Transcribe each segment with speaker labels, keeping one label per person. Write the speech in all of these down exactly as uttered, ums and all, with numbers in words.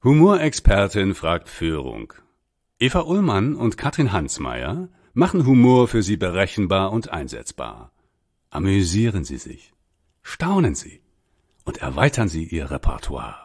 Speaker 1: Humorexpertin fragt Führung. Eva Ullmann und Katrin Hansmeier machen Humor für Sie berechenbar und einsetzbar. Amüsieren Sie sich, staunen Sie und erweitern Sie Ihr Repertoire.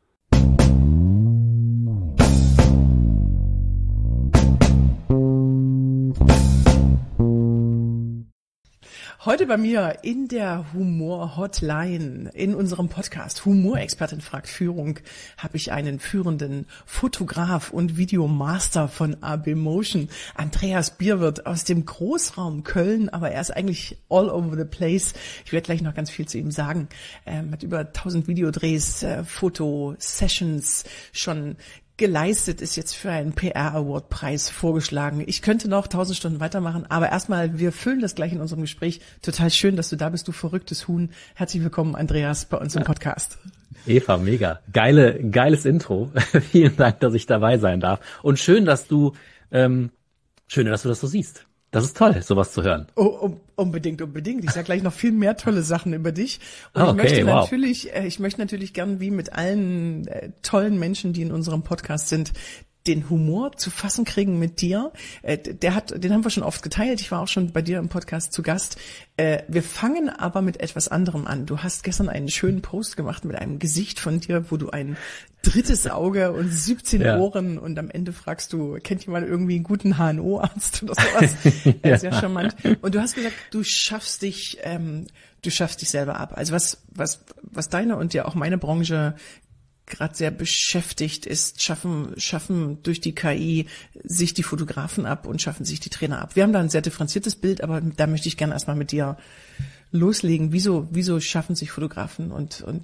Speaker 2: Heute bei mir in der Humor-Hotline, in unserem Podcast Humorexpertin fragt Führung, habe ich einen führenden Fotograf und Videomaster von A B Motion, Andreas Bierwirth aus dem Großraum Köln, aber er ist eigentlich all over the place. Ich werde gleich noch ganz viel zu ihm sagen. Er hat über tausend Videodrehs, äh, Fotosessions schon geleistet, ist jetzt für einen P R-Award-Preis vorgeschlagen. Ich könnte noch tausend Stunden weitermachen, aber erstmal, wir füllen das gleich in unserem Gespräch. Total schön, dass du da bist, du verrücktes Huhn. Herzlich willkommen, Andreas, bei uns im Podcast.
Speaker 3: Eva, mega. Geile, geiles Intro. Vielen Dank, dass ich dabei sein darf. Und schön, dass du, ähm, schön, dass du das so siehst. Das ist toll, sowas zu hören.
Speaker 2: Oh, um, unbedingt, unbedingt. Ich sag gleich noch viel mehr tolle Sachen über dich. Und
Speaker 3: Ah,
Speaker 2: ich
Speaker 3: okay,
Speaker 2: möchte
Speaker 3: wow.
Speaker 2: natürlich, äh, ich möchte natürlich gern, wie mit allen äh, tollen Menschen, die in unserem Podcast sind, den Humor zu fassen kriegen mit dir. Äh, der hat, den haben wir schon oft geteilt. Ich war auch schon bei dir im Podcast zu Gast. Äh, wir fangen aber mit etwas anderem an. Du hast gestern einen schönen Post gemacht mit einem Gesicht von dir, wo du ein drittes Auge und siebzehn
Speaker 3: Ja.
Speaker 2: Ohren und am Ende fragst du, kennt jemand irgendwie einen guten H N O-Arzt oder sowas? ja. Sehr charmant. Und du hast gesagt, du schaffst dich, ähm, du schaffst dich selber ab. Also was, was, was deine und ja auch meine Branche gerade sehr beschäftigt ist, schaffen, schaffen durch die K I sich die Fotografen ab und schaffen sich die Trainer ab. Wir haben da ein sehr differenziertes Bild, aber da möchte ich gerne erstmal mit dir loslegen. Wieso, wieso schaffen sich Fotografen und, und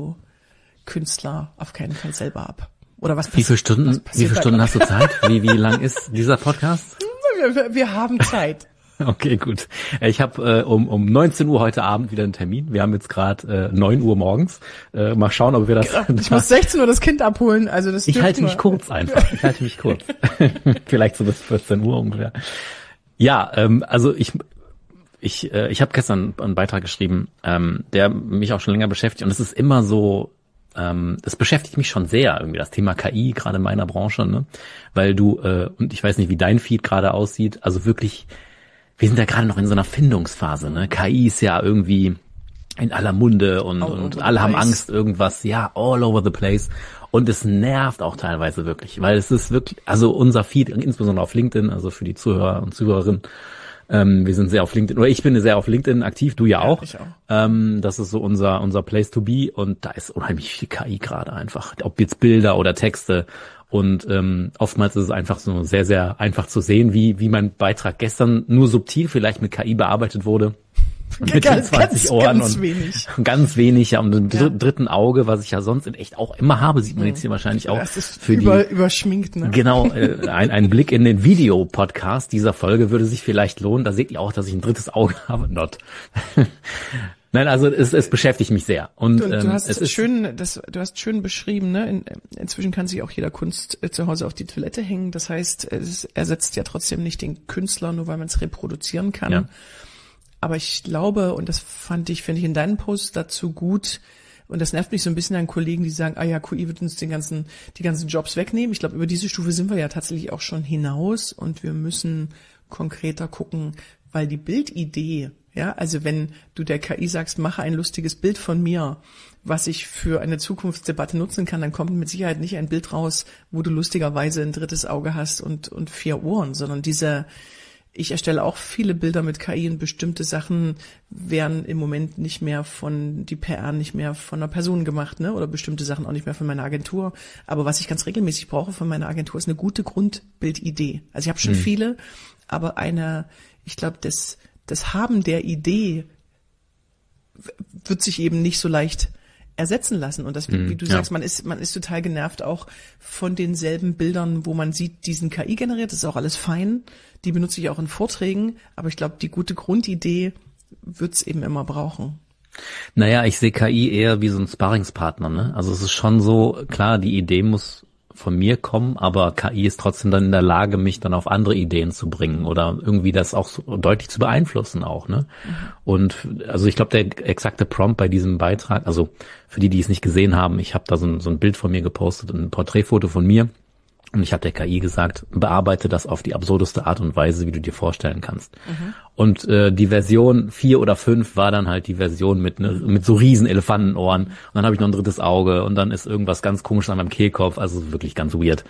Speaker 2: Videokünstler auf keinen Fall selber ab? Oder was
Speaker 3: Wie viele Stunden,
Speaker 2: was
Speaker 3: wie
Speaker 2: passiert
Speaker 3: viele
Speaker 2: da
Speaker 3: Stunden
Speaker 2: gerade?
Speaker 3: hast du Zeit? Wie, wie lang ist dieser Podcast?
Speaker 2: Wir, wir, wir haben Zeit.
Speaker 3: Okay, gut. Ich habe äh, um um neunzehn Uhr heute Abend wieder einen Termin. Wir haben jetzt gerade äh, neun Uhr morgens. Äh, mal schauen, ob wir das...
Speaker 2: Ich muss sechzehn Uhr das Kind abholen, also das
Speaker 3: Ich
Speaker 2: dürften
Speaker 3: halte mich
Speaker 2: wir.
Speaker 3: kurz einfach. Ich halte mich kurz. Vielleicht so bis vierzehn Uhr ungefähr. Ja, ähm, also ich ich äh, ich habe gestern einen Beitrag geschrieben, ähm, der mich auch schon länger beschäftigt. Und es ist immer so, ähm, das beschäftigt mich schon sehr, irgendwie das Thema K I, gerade in meiner Branche, ne? Weil du, äh, und ich weiß nicht, wie dein Feed gerade aussieht, also wirklich... Wir sind ja gerade noch in so einer Findungsphase, ne? K I ist ja irgendwie in aller Munde und,
Speaker 2: All
Speaker 3: und
Speaker 2: over
Speaker 3: alle
Speaker 2: the
Speaker 3: haben
Speaker 2: place.
Speaker 3: Angst, irgendwas, ja, all over the place. Und es nervt auch teilweise wirklich, weil es ist wirklich, also unser Feed, insbesondere auf LinkedIn, also für die Zuhörer und Zuhörerinnen, ähm, wir sind sehr auf LinkedIn, oder ich bin sehr auf LinkedIn aktiv, du ja auch.
Speaker 2: Ich auch.
Speaker 3: Ähm, das ist so unser, unser Place to be und da ist unheimlich viel K I gerade einfach, ob jetzt Bilder oder Texte. Und ähm, oftmals ist es einfach so sehr, sehr einfach zu sehen, wie wie mein Beitrag gestern nur subtil vielleicht mit K I bearbeitet wurde. Mit den
Speaker 2: Ganz,
Speaker 3: zwanzig
Speaker 2: ganz,
Speaker 3: Ohren
Speaker 2: ganz
Speaker 3: und
Speaker 2: wenig.
Speaker 3: ganz wenig, ja, und dem
Speaker 2: Ja.
Speaker 3: dr- dritten Auge, was ich ja sonst in echt auch immer habe, sieht man jetzt hier wahrscheinlich auch.
Speaker 2: Das ist
Speaker 3: für
Speaker 2: über,
Speaker 3: die
Speaker 2: überschminkt, ne?
Speaker 3: Genau, äh, ein, ein Blick in den Videopodcast dieser Folge würde sich vielleicht lohnen. Da seht ihr auch, dass ich ein drittes Auge habe. Not. Nein, also es, es beschäftigt mich sehr. Und,
Speaker 2: Und
Speaker 3: ähm,
Speaker 2: du hast
Speaker 3: es ist
Speaker 2: schön, das, du hast schön beschrieben, ne? In, inzwischen kann sich auch jeder Kunst äh, zu Hause auf die Toilette hängen. Das heißt, es ersetzt ja trotzdem nicht den Künstler, nur weil man es reproduzieren kann.
Speaker 3: Ja.
Speaker 2: Aber ich glaube, und das fand ich, finde ich in deinen Posts dazu gut, und das nervt mich so ein bisschen an Kollegen, die sagen, ah ja, Q I wird uns den ganzen, die ganzen Jobs wegnehmen. Ich glaube, über diese Stufe sind wir ja tatsächlich auch schon hinaus und wir müssen konkreter gucken, weil die Bildidee, ja, also wenn du der K I sagst, mache ein lustiges Bild von mir, was ich für eine Zukunftsdebatte nutzen kann, dann kommt mit Sicherheit nicht ein Bild raus, wo du lustigerweise ein drittes Auge hast und, und vier Ohren, sondern diese, ich erstelle auch viele Bilder mit K I und bestimmte Sachen werden im Moment nicht mehr von, die P R nicht mehr von einer Person gemacht, ne, oder bestimmte Sachen auch nicht mehr von meiner Agentur. Aber was ich ganz regelmäßig brauche von meiner Agentur ist eine gute Grundbildidee. Also ich habe schon
Speaker 3: Mhm.
Speaker 2: viele, aber eine, ich glaube, das, das Haben der Idee w- wird sich eben nicht so leicht ersetzen lassen. Und das, wie,
Speaker 3: Mhm,
Speaker 2: wie du
Speaker 3: ja.
Speaker 2: sagst, man ist, man ist total genervt auch von denselben Bildern, wo man sieht, die sind K I generiert, das ist auch alles fein. Die benutze ich auch in Vorträgen, aber ich glaube, die gute Grundidee wird's eben immer brauchen.
Speaker 3: Naja, ich sehe K I eher wie so ein Sparringspartner, ne? Also es ist schon so, klar, die Idee muss von mir kommen, aber K I ist trotzdem dann in der Lage, mich dann auf andere Ideen zu bringen oder irgendwie das auch so deutlich zu beeinflussen auch, ne? Mhm. Und also ich glaube, der exakte Prompt bei diesem Beitrag, also für die, die es nicht gesehen haben, ich habe da so ein, so ein Bild von mir gepostet, ein Porträtfoto von mir. Und ich habe der K I gesagt, bearbeite das auf die absurdeste Art und Weise, wie du dir vorstellen kannst. Mhm. Und äh, die Version vier oder fünf war dann halt die Version mit ne, mit so riesen Elefantenohren. Und dann habe ich noch ein drittes Auge und dann ist irgendwas ganz komisches an meinem Kehlkopf. Also wirklich ganz weird.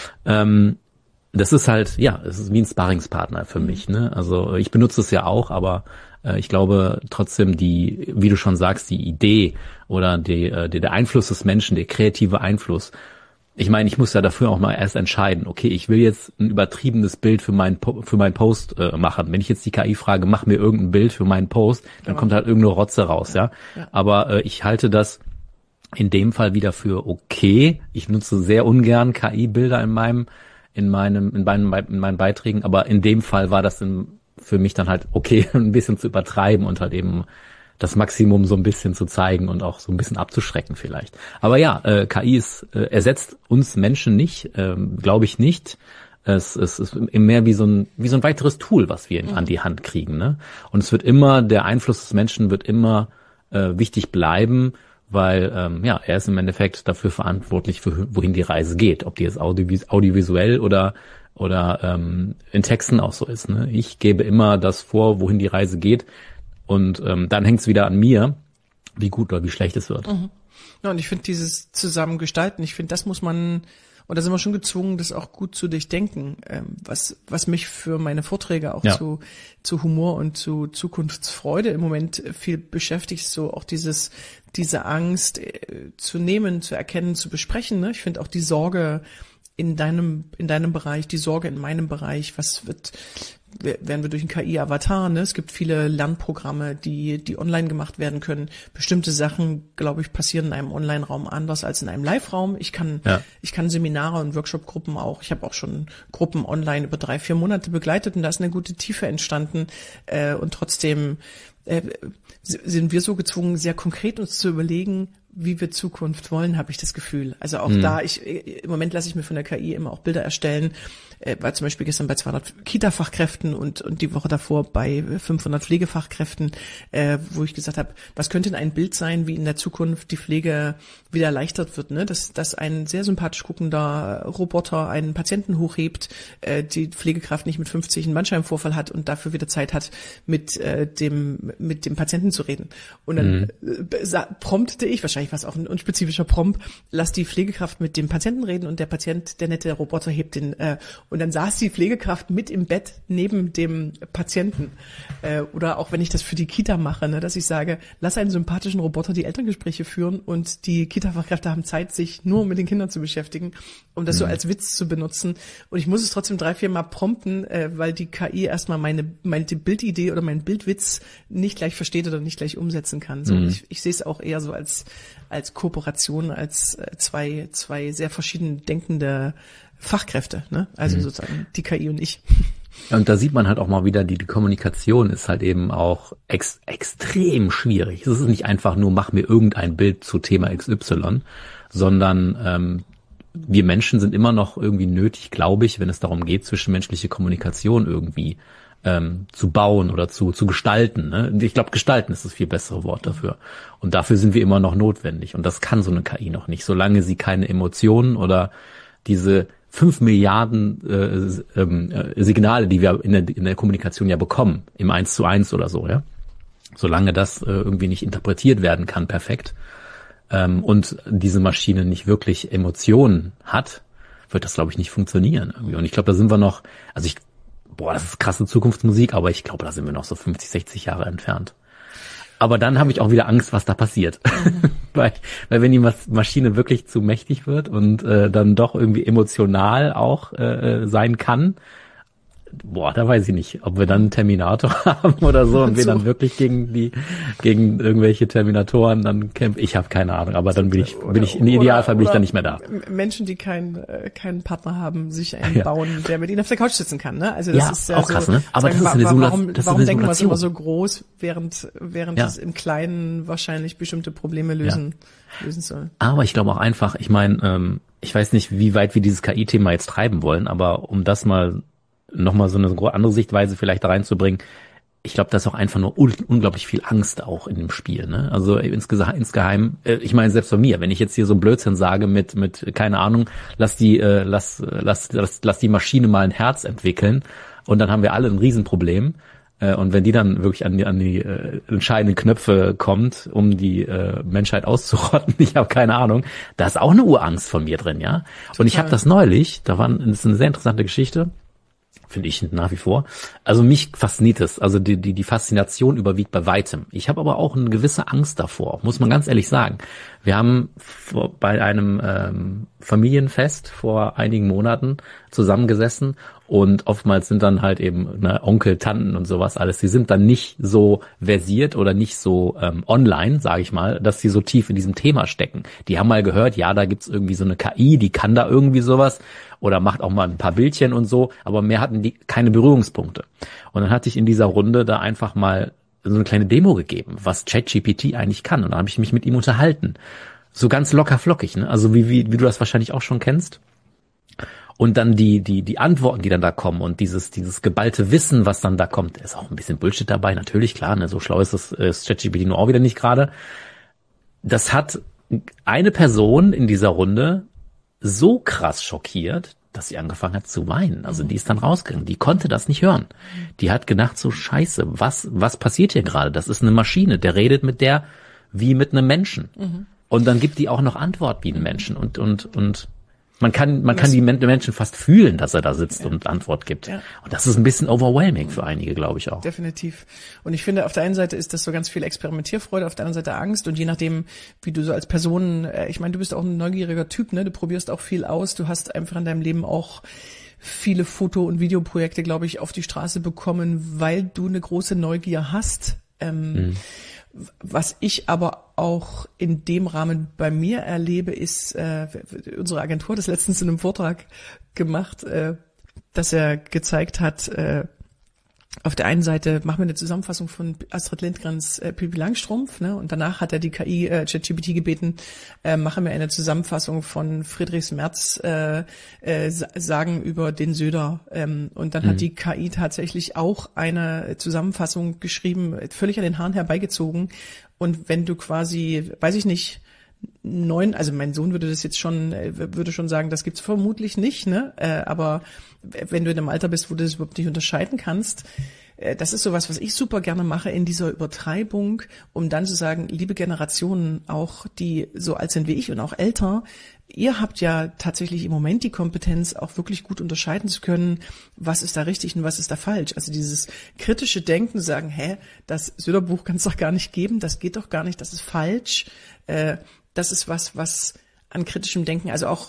Speaker 3: Ähm, das ist halt, ja, es ist wie ein Sparringspartner für mhm. mich. Ne? Also ich benutze es ja auch, aber äh, ich glaube trotzdem die, wie du schon sagst, die Idee oder die, äh, die, der Einfluss des Menschen, der kreative Einfluss. Ich meine, ich muss ja dafür auch mal erst entscheiden, okay, ich will jetzt ein übertriebenes Bild für meinen für meinen Post äh, machen. Wenn ich jetzt die K I frage, mach mir irgendein Bild für meinen Post, dann ja. kommt halt irgendeine Rotze raus, ja. ja. Aber äh, ich halte das in dem Fall wieder für okay. Ich nutze sehr ungern K I-Bilder in meinem in meinem in meinen in meinen Beiträgen, aber in dem Fall war das in, für mich dann halt okay, ein bisschen zu übertreiben und halt eben das Maximum so ein bisschen zu zeigen und auch so ein bisschen abzuschrecken vielleicht. Aber ja, äh, K I ist, äh, ersetzt uns Menschen nicht, ähm, glaube ich nicht. Es, es ist mehr wie so ein wie so ein weiteres Tool, was wir in, an die Hand kriegen. Ne? Und es wird immer, der Einfluss des Menschen wird immer äh, wichtig bleiben, weil ähm, ja, er ist im Endeffekt dafür verantwortlich, für, wohin die Reise geht. Ob die jetzt audivis- audiovisuell oder oder ähm, in Texten auch so ist. Ne? Ich gebe immer das vor, wohin die Reise geht. Und ähm, dann hängt es wieder an mir, wie gut oder wie schlecht es wird.
Speaker 2: Mhm. Ja, und ich finde dieses Zusammengestalten, ich finde, das muss man, und da sind wir schon gezwungen, das auch gut zu durchdenken, ähm, was was mich für meine Vorträge auch ja. zu zu Humor und zu Zukunftsfreude im Moment viel beschäftigt, so auch dieses diese Angst äh, zu nehmen, zu erkennen, zu besprechen. Ne? Ich finde auch die Sorge in deinem in deinem Bereich, die Sorge in meinem Bereich, was wird werden wir durch einen K I-Avatar, ne? Es gibt viele Lernprogramme, die die online gemacht werden können. Bestimmte Sachen, glaube ich, passieren in einem Online-Raum anders als in einem Live-Raum. Ich kann ja. ich kann Seminare und Workshop-Gruppen auch, ich habe auch schon Gruppen online über drei, vier Monate begleitet und da ist eine gute Tiefe entstanden. Äh, und trotzdem äh, sind wir so gezwungen, sehr konkret uns zu überlegen, wie wir Zukunft wollen, habe ich das Gefühl. Also auch mhm. da, ich im Moment lasse ich mir von der K I immer auch Bilder erstellen, äh, war zum Beispiel gestern bei zweihundert Kita-Fachkräften und und die Woche davor bei fünfhundert Pflegefachkräften, äh, wo ich gesagt habe, was könnte denn ein Bild sein, wie in der Zukunft die Pflege wieder erleichtert wird, ne? Dass, dass ein sehr sympathisch guckender Roboter einen Patienten hochhebt, äh, die Pflegekraft nicht mit fünfzig einen Bandscheibenvorfall hat und dafür wieder Zeit hat, mit äh, dem mit dem Patienten zu reden. Und dann mhm. äh, promptete ich, wahrscheinlich war es auch ein unspezifischer Prompt, lass die Pflegekraft mit dem Patienten reden und der Patient, der nette Roboter, hebt den, äh, und dann saß die Pflegekraft mit im Bett neben dem Patienten. Äh, oder auch wenn ich das für die Kita mache, ne, dass ich sage, lass einen sympathischen Roboter die Elterngespräche führen und die Kita-Fachkräfte haben Zeit, sich nur mit den Kindern zu beschäftigen, um das mhm. so als Witz zu benutzen. Und ich muss es trotzdem drei, vier Mal prompten, äh, weil die K I erstmal meine, meine Bildidee oder meinen Bildwitz nicht gleich versteht oder nicht gleich umsetzen kann. So, mhm. ich, ich sehe es auch eher so als als Kooperation, als zwei zwei sehr verschieden denkende Fachkräfte, ne? Also mhm. sozusagen die K I und ich.
Speaker 3: Und da sieht man halt auch mal wieder, die, die Kommunikation ist halt eben auch ex, extrem schwierig. Es ist nicht einfach nur, mach mir irgendein Bild zu Thema X Y, sondern ähm, wir Menschen sind immer noch irgendwie nötig, glaube ich, wenn es darum geht, zwischenmenschliche Kommunikation irgendwie ähm, zu bauen oder zu zu gestalten. Ne? Ich glaube, gestalten ist das viel bessere Wort dafür. Und dafür sind wir immer noch notwendig. Und das kann so eine K I noch nicht, solange sie keine Emotionen oder diese fünf Milliarden äh, äh, Signale, die wir in der, in der Kommunikation ja bekommen, im Eins zu eins oder so, ja. Solange das äh, irgendwie nicht interpretiert werden kann, perfekt, ähm, und diese Maschine nicht wirklich Emotionen hat, wird das, glaube ich, nicht funktionieren irgendwie. Und ich glaube, da sind wir noch, also ich, boah, das ist krasse Zukunftsmusik, aber ich glaube, da sind wir noch so fünfzig, sechzig Jahre entfernt. Aber dann habe ich auch wieder Angst, was da passiert. Mhm. weil, weil wenn die Maschine wirklich zu mächtig wird und äh, dann doch irgendwie emotional auch äh, sein kann, boah, da weiß ich nicht, ob wir dann einen Terminator haben oder so und, und wir so. dann wirklich gegen die, gegen irgendwelche Terminatoren dann kämpfen. Ich habe keine Ahnung, aber dann bin ich, bin ich, im Idealfall bin ich dann nicht mehr da.
Speaker 2: Menschen, die keinen, äh, keinen Partner haben, sich einen ja. bauen, der mit ihnen auf der Couch sitzen kann, ne? Also das
Speaker 3: ja,
Speaker 2: ist ja
Speaker 3: auch
Speaker 2: so,
Speaker 3: krass, ne? Aber
Speaker 2: sagen,
Speaker 3: das ist eine
Speaker 2: warum,
Speaker 3: warum, das ist
Speaker 2: warum
Speaker 3: eine
Speaker 2: denken wir es
Speaker 3: Simulation.
Speaker 2: immer so groß, während, während ja. es im Kleinen wahrscheinlich bestimmte Probleme lösen, ja. lösen soll.
Speaker 3: Aber ich glaube auch einfach, ich meine, ähm, ich weiß nicht, wie weit wir dieses K I-Thema jetzt treiben wollen, aber um das mal nochmal so eine andere Sichtweise vielleicht da reinzubringen, ich glaube, da ist auch einfach nur un- unglaublich viel Angst auch in dem Spiel, ne? Also insgesamt, insgeheim, äh, ich meine selbst von mir, wenn ich jetzt hier so Blödsinn sage mit mit keine Ahnung, lass die äh, lass, lass lass lass die Maschine mal ein Herz entwickeln und dann haben wir alle ein Riesenproblem. Äh, und wenn die dann wirklich an die an die äh, entscheidenden Knöpfe kommt, um die äh, Menschheit auszurotten, ich habe keine Ahnung, da ist auch eine Urangst von mir drin, ja. Total. Und ich habe das neulich, da war das ist eine sehr interessante Geschichte. Finde ich nach wie vor. Also mich fasziniert es. Also die, die, die Faszination überwiegt bei weitem. Ich habe aber auch eine gewisse Angst davor, muss man ganz ehrlich sagen. Wir haben vor, bei einem ähm, Familienfest vor einigen Monaten zusammengesessen und oftmals sind dann halt eben ne, Onkel, Tanten und sowas alles, die sind dann nicht so versiert oder nicht so ähm, online, sage ich mal, dass sie so tief in diesem Thema stecken. Die haben mal gehört, ja, da gibt's irgendwie so eine K I, die kann da irgendwie sowas oder macht auch mal ein paar Bildchen und so, aber mehr hatten die keine Berührungspunkte. Und dann hatte ich in dieser Runde da einfach mal so eine kleine Demo gegeben, was ChatGPT eigentlich kann. Und dann habe ich mich mit ihm unterhalten. So ganz locker flockig, ne? Also wie, wie, wie du das wahrscheinlich auch schon kennst. Und dann die, die, die Antworten, die dann da kommen und dieses, dieses geballte Wissen, was dann da kommt, ist auch ein bisschen Bullshit dabei, natürlich, klar, ne? So schlau ist das, äh, das ChatGPT nur auch wieder nicht gerade. Das hat eine Person in dieser Runde so krass schockiert, dass sie angefangen hat zu weinen. Also die ist dann rausgegangen. Die konnte das nicht hören. Die hat gedacht so, scheiße, was, was passiert hier gerade? Das ist eine Maschine. Der redet mit der wie mit einem Menschen. Mhm. Und dann gibt die auch noch Antwort wie ein Menschen. Und, und, und man kann, man kann die Menschen fast fühlen, dass er da sitzt ja. und Antwort gibt. Ja. Und das ist ein bisschen overwhelming für einige, glaube ich auch.
Speaker 2: Definitiv. Und ich finde, auf der einen Seite ist das so ganz viel Experimentierfreude, auf der anderen Seite Angst. Und je nachdem, wie du so als Person, ich meine, du bist auch ein neugieriger Typ, ne? Du probierst auch viel aus. Du hast einfach in deinem Leben auch viele Foto- und Videoprojekte, glaube ich, auf die Straße bekommen, weil du eine große Neugier hast. Ähm, mhm. Was ich aber auch in dem Rahmen bei mir erlebe, ist, äh, unsere Agentur hat das letztens in einem Vortrag gemacht, äh, dass er gezeigt hat, äh, auf der einen Seite machen wir eine Zusammenfassung von Astrid Lindgrens äh, Pippi Langstrumpf, ne? Und danach hat er die K I äh, ChatGPT gebeten, äh, machen wir eine Zusammenfassung von Friedrichs Merz äh, äh, Sagen über den Söder. Ähm, und dann mhm. hat die K I tatsächlich auch eine Zusammenfassung geschrieben, völlig an den Haaren herbeigezogen. Und wenn du quasi, weiß ich nicht, neun, also mein Sohn würde das jetzt schon, würde schon sagen, das gibt's vermutlich nicht, ne? Äh, aber wenn du in einem Alter bist, wo du das überhaupt nicht unterscheiden kannst, äh, das ist sowas, was ich super gerne mache in dieser Übertreibung, um dann zu sagen, liebe Generationen, auch die so alt sind wie ich und auch älter, ihr habt ja tatsächlich im Moment die Kompetenz, auch wirklich gut unterscheiden zu können, was ist da richtig und was ist da falsch. Also dieses kritische Denken, sagen, hä, das Söder-Buch kann es doch gar nicht geben, das geht doch gar nicht, das ist falsch. Äh, das ist was, was an kritischem Denken, also auch,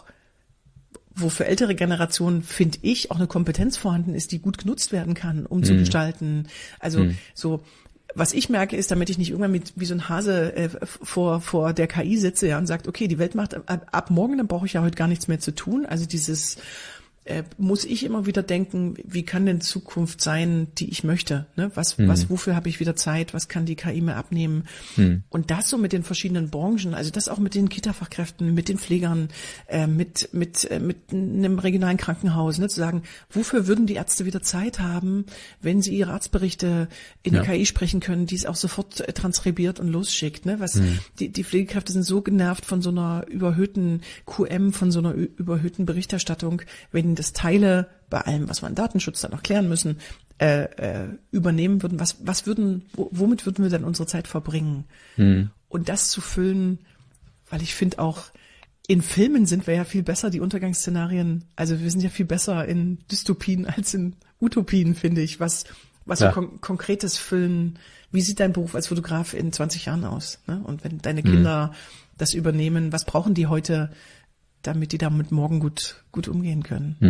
Speaker 2: wo für ältere Generationen, finde ich, auch eine Kompetenz vorhanden ist, die gut genutzt werden kann, um mm. zu gestalten. Also mm. so, was ich merke, ist, damit ich nicht irgendwann mit wie so ein Hase äh, vor vor der K I sitze, ja, und sagt, okay, die Welt macht ab, ab morgen, dann brauche ich ja heute gar nichts mehr zu tun. Also dieses äh, muss ich immer wieder denken, wie kann denn Zukunft sein, die ich möchte? Ne? Was, mhm. was, wofür habe ich wieder Zeit? Was kann die K I mir abnehmen? Mhm. Und das so mit den verschiedenen Branchen, also das auch mit den Kita-Fachkräften, mit den Pflegern, äh, mit mit äh, mit einem regionalen Krankenhaus, ne? Zu sagen, wofür würden die Ärzte wieder Zeit haben, wenn sie ihre Arztberichte in ja. die K I sprechen können, die es auch sofort äh, transkribiert und losschickt? Ne? Was mhm. die die Pflegekräfte sind so genervt von so einer überhöhten Q M, von so einer überhöhten Berichterstattung, wenn das Teile bei allem, was wir an Datenschutz dann noch klären müssen, äh, äh, übernehmen würden. Was, was würden, wo, womit würden wir dann unsere Zeit verbringen? Hm. Und das zu füllen, weil ich finde auch, in Filmen sind wir ja viel besser, die Untergangsszenarien, also wir sind ja viel besser in Dystopien als in Utopien, finde ich, was, was ja. so kon- konkretes Füllen, wie sieht dein Beruf als Fotograf in zwanzig Jahren aus? Ne? Und wenn deine Kinder hm. das übernehmen, was brauchen die heute, damit die damit morgen gut gut umgehen können.
Speaker 3: Hm.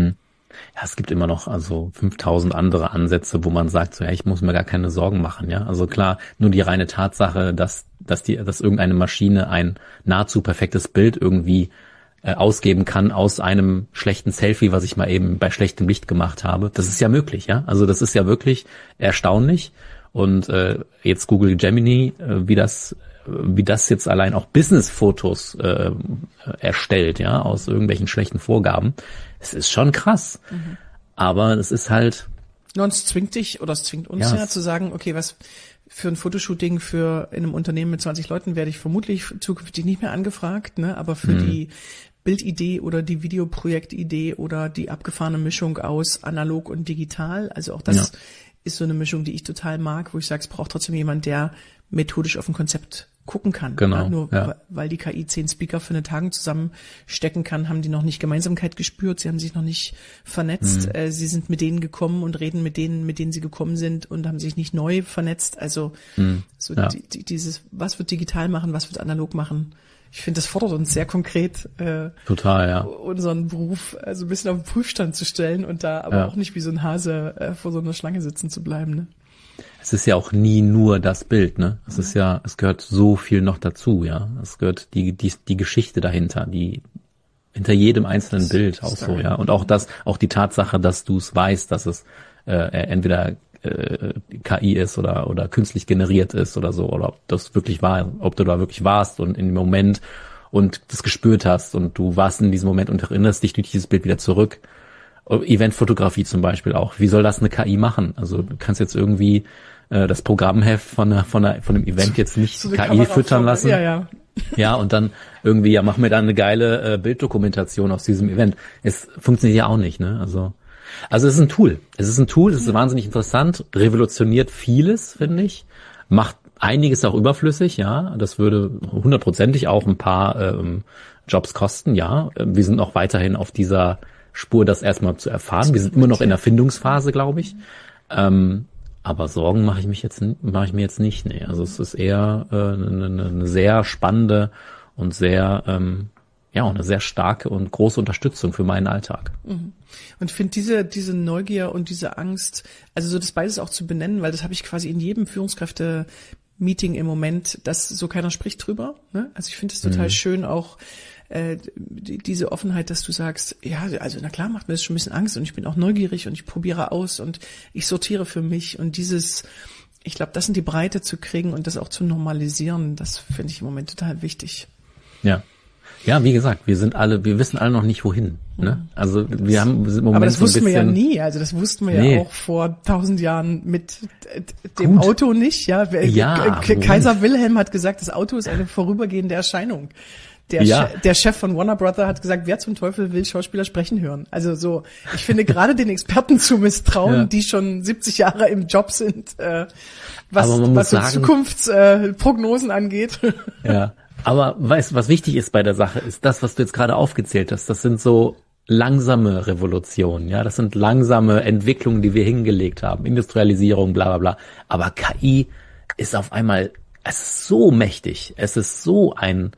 Speaker 3: Ja, es gibt immer noch also fünftausend andere Ansätze, wo man sagt, so ja, ich muss mir gar keine Sorgen machen, ja. Also klar, nur die reine Tatsache, dass dass die dass irgendeine Maschine ein nahezu perfektes Bild irgendwie äh, ausgeben kann aus einem schlechten Selfie, was ich mal eben bei schlechtem Licht gemacht habe. Das ist ja möglich, ja. Also das ist ja wirklich erstaunlich. Und äh, jetzt Google Gemini, äh, wie das wie das jetzt allein auch Business-Fotos äh, erstellt, ja, aus irgendwelchen schlechten Vorgaben. Es ist schon krass. Mhm. Aber es ist halt...
Speaker 2: Ja, und es zwingt dich, oder es zwingt uns ja, ja zu sagen, okay, was für ein Fotoshooting für in einem Unternehmen mit zwanzig Leuten werde ich vermutlich zukünftig nicht mehr angefragt, ne, aber für mhm. die Bildidee oder die Videoprojektidee oder die abgefahrene Mischung aus analog und digital, also auch das ja. ist so eine Mischung, die ich total mag, wo ich sage, es braucht trotzdem jemand, der methodisch auf ein Konzept gucken kann.
Speaker 3: Genau.
Speaker 2: Ja, nur
Speaker 3: ja.
Speaker 2: weil die K I zehn Speaker für eine Tagung zusammenstecken kann, haben die noch nicht Gemeinsamkeit gespürt, sie haben sich noch nicht vernetzt, mhm. äh, sie sind mit denen gekommen und reden mit denen, mit denen sie gekommen sind und haben sich nicht neu vernetzt. Also mhm. so
Speaker 3: ja.
Speaker 2: die, die, dieses, was wird digital machen, was wird analog machen? Ich finde, das fordert uns sehr konkret, äh,
Speaker 3: total, ja.
Speaker 2: unseren Beruf also ein bisschen auf den Prüfstand zu stellen und da aber
Speaker 3: ja.
Speaker 2: auch nicht wie so ein Hase äh, vor so einer Schlange sitzen zu bleiben. Ne?
Speaker 3: Es ist ja auch nie nur das Bild, ne? Es ist ja, es gehört so viel noch dazu, ja. Es gehört die, die, die Geschichte dahinter, die, hinter jedem einzelnen das Bild auch so, ja. Und auch das, auch die Tatsache, dass du es weißt, dass es, äh, entweder, äh, K I ist oder, oder künstlich generiert ist oder so, oder ob das wirklich war, ob du da wirklich warst und in dem Moment und das gespürt hast und du warst in diesem Moment und erinnerst dich durch dieses Bild wieder zurück. Eventfotografie zum Beispiel auch. Wie soll das eine K I machen? Also du kannst jetzt irgendwie äh, das Programmheft von einer, von einer, von einem Event jetzt nicht so K I füttern lassen.
Speaker 2: Ja, ja.
Speaker 3: Ja, und dann irgendwie, ja, mach mir dann eine geile äh, Bilddokumentation aus diesem Event. Es funktioniert ja auch nicht, ne? Also, also es ist ein Tool. Es ist ein Tool, es ist wahnsinnig interessant, revolutioniert vieles, finde ich, macht einiges auch überflüssig, ja. Das würde hundertprozentig auch ein paar ähm, Jobs kosten, ja. Wir sind noch weiterhin auf dieser Spur, das erstmal zu erfahren. Wir sind immer noch in der Findungsphase, glaube ich. Ähm, aber Sorgen mache ich mich jetzt mache ich mir jetzt nicht. Nee. Also es ist eher äh, eine, eine sehr spannende und sehr ähm, ja auch eine sehr starke und große Unterstützung für meinen Alltag.
Speaker 2: Mhm. Und ich finde diese diese Neugier und diese Angst, also so das beides auch zu benennen, weil das habe ich quasi in jedem Führungskräfte-Meeting im Moment, dass so keiner spricht drüber. Ne? Also ich finde es total mhm. schön auch äh, die, diese Offenheit, dass du sagst, ja, also na klar macht mir das schon ein bisschen Angst und ich bin auch neugierig und ich probiere aus und ich sortiere für mich und dieses, ich glaube, das in die Breite zu kriegen und das auch zu normalisieren, das finde ich im Moment total wichtig.
Speaker 3: Ja. Ja, wie gesagt, wir sind alle, wir wissen alle noch nicht wohin. Ne? Also wir haben im Moment
Speaker 2: aber das
Speaker 3: so ein
Speaker 2: wussten wir ja
Speaker 3: bisschen,
Speaker 2: nie. Also das wussten wir
Speaker 3: nee.
Speaker 2: ja auch vor tausend Jahren mit dem
Speaker 3: Gut.
Speaker 2: Auto nicht. Ja,
Speaker 3: Ja,
Speaker 2: Kaiser Wilhelm hat gesagt, das Auto ist eine vorübergehende Erscheinung. Der,
Speaker 3: Ja.
Speaker 2: Che- der Chef von Warner Brother hat gesagt, wer zum Teufel will Schauspieler sprechen hören? Also so, ich finde gerade den Experten zu misstrauen,
Speaker 3: Ja.
Speaker 2: die schon siebzig Jahre im Job sind, äh, was,
Speaker 3: Aber man muss
Speaker 2: was so
Speaker 3: sagen-
Speaker 2: Zukunftsprognosen äh, Prognosen angeht.
Speaker 3: Ja, aber weißt, was wichtig ist bei der Sache, ist das, was du jetzt gerade aufgezählt hast. Das sind so langsame Revolutionen, ja. Das sind langsame Entwicklungen, die wir hingelegt haben. Industrialisierung, bla, bla, bla. Aber K I ist auf einmal, es ist so mächtig. Es ist so ein,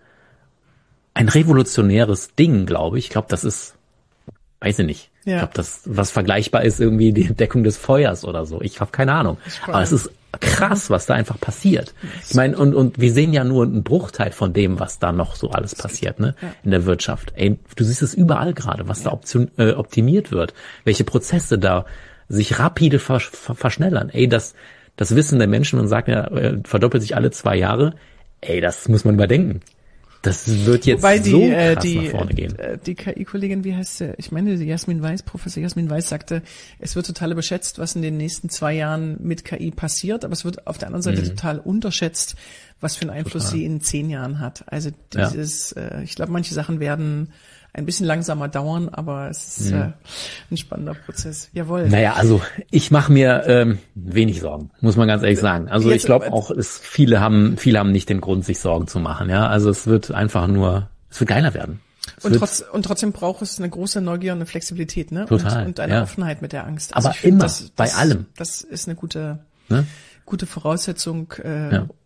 Speaker 3: ein revolutionäres Ding, glaube ich. Ich glaube, das ist, weiß ich nicht.
Speaker 2: Ja.
Speaker 3: Ich glaube, das, was vergleichbar ist, irgendwie die Entdeckung des Feuers oder so. Ich habe keine Ahnung.
Speaker 2: Spannend.
Speaker 3: Aber es ist krass, was da einfach passiert. Ich meine, und, und wir sehen ja nur einen Bruchteil von dem, was da noch so alles passiert, ne,
Speaker 2: Ja.
Speaker 3: in der Wirtschaft. Ey, du siehst es überall gerade, was da option, äh, optimiert wird, welche Prozesse da sich rapide vers ver verschnellern. Ey, das, das Wissen der Menschen, man sagt ja, äh, verdoppelt sich alle zwei Jahre. Ey, das muss man überdenken. Das wird jetzt
Speaker 2: Wobei die,
Speaker 3: so
Speaker 2: äh,
Speaker 3: krass
Speaker 2: die,
Speaker 3: nach vorne gehen.
Speaker 2: äh, die K I-Kollegin, wie heißt sie? Ich meine, die Jasmin Weiß, Professor Jasmin Weiß sagte, es wird total überschätzt, was in den nächsten zwei Jahren mit K I passiert, aber es wird auf der anderen Seite
Speaker 3: Mhm.
Speaker 2: total unterschätzt, was für einen Einfluss
Speaker 3: Total.
Speaker 2: sie in zehn Jahren hat. Also
Speaker 3: Ja.
Speaker 2: dieses, äh, ich glaube, manche Sachen werden ein bisschen langsamer dauern, aber es ist
Speaker 3: Mhm.
Speaker 2: äh, ein spannender Prozess. Jawohl.
Speaker 3: Naja, also ich mache mir ähm, wenig Sorgen, muss man ganz ehrlich sagen. Also
Speaker 2: Jetzt-
Speaker 3: ich glaube auch, es, viele haben, viele haben nicht den Grund, sich Sorgen zu machen. Ja, also es wird einfach nur, es wird geiler werden. Es
Speaker 2: Und,
Speaker 3: wird,
Speaker 2: trotz, und trotzdem braucht es eine große Neugier und eine Flexibilität, ne?
Speaker 3: Total,
Speaker 2: Und, und eine
Speaker 3: ja.
Speaker 2: Offenheit mit der Angst.
Speaker 3: Aber
Speaker 2: ich find,
Speaker 3: immer,
Speaker 2: das,
Speaker 3: bei
Speaker 2: das,
Speaker 3: allem.
Speaker 2: Das ist eine gute,
Speaker 3: ne?
Speaker 2: gute Voraussetzung. Äh,
Speaker 3: Ja.
Speaker 2: Und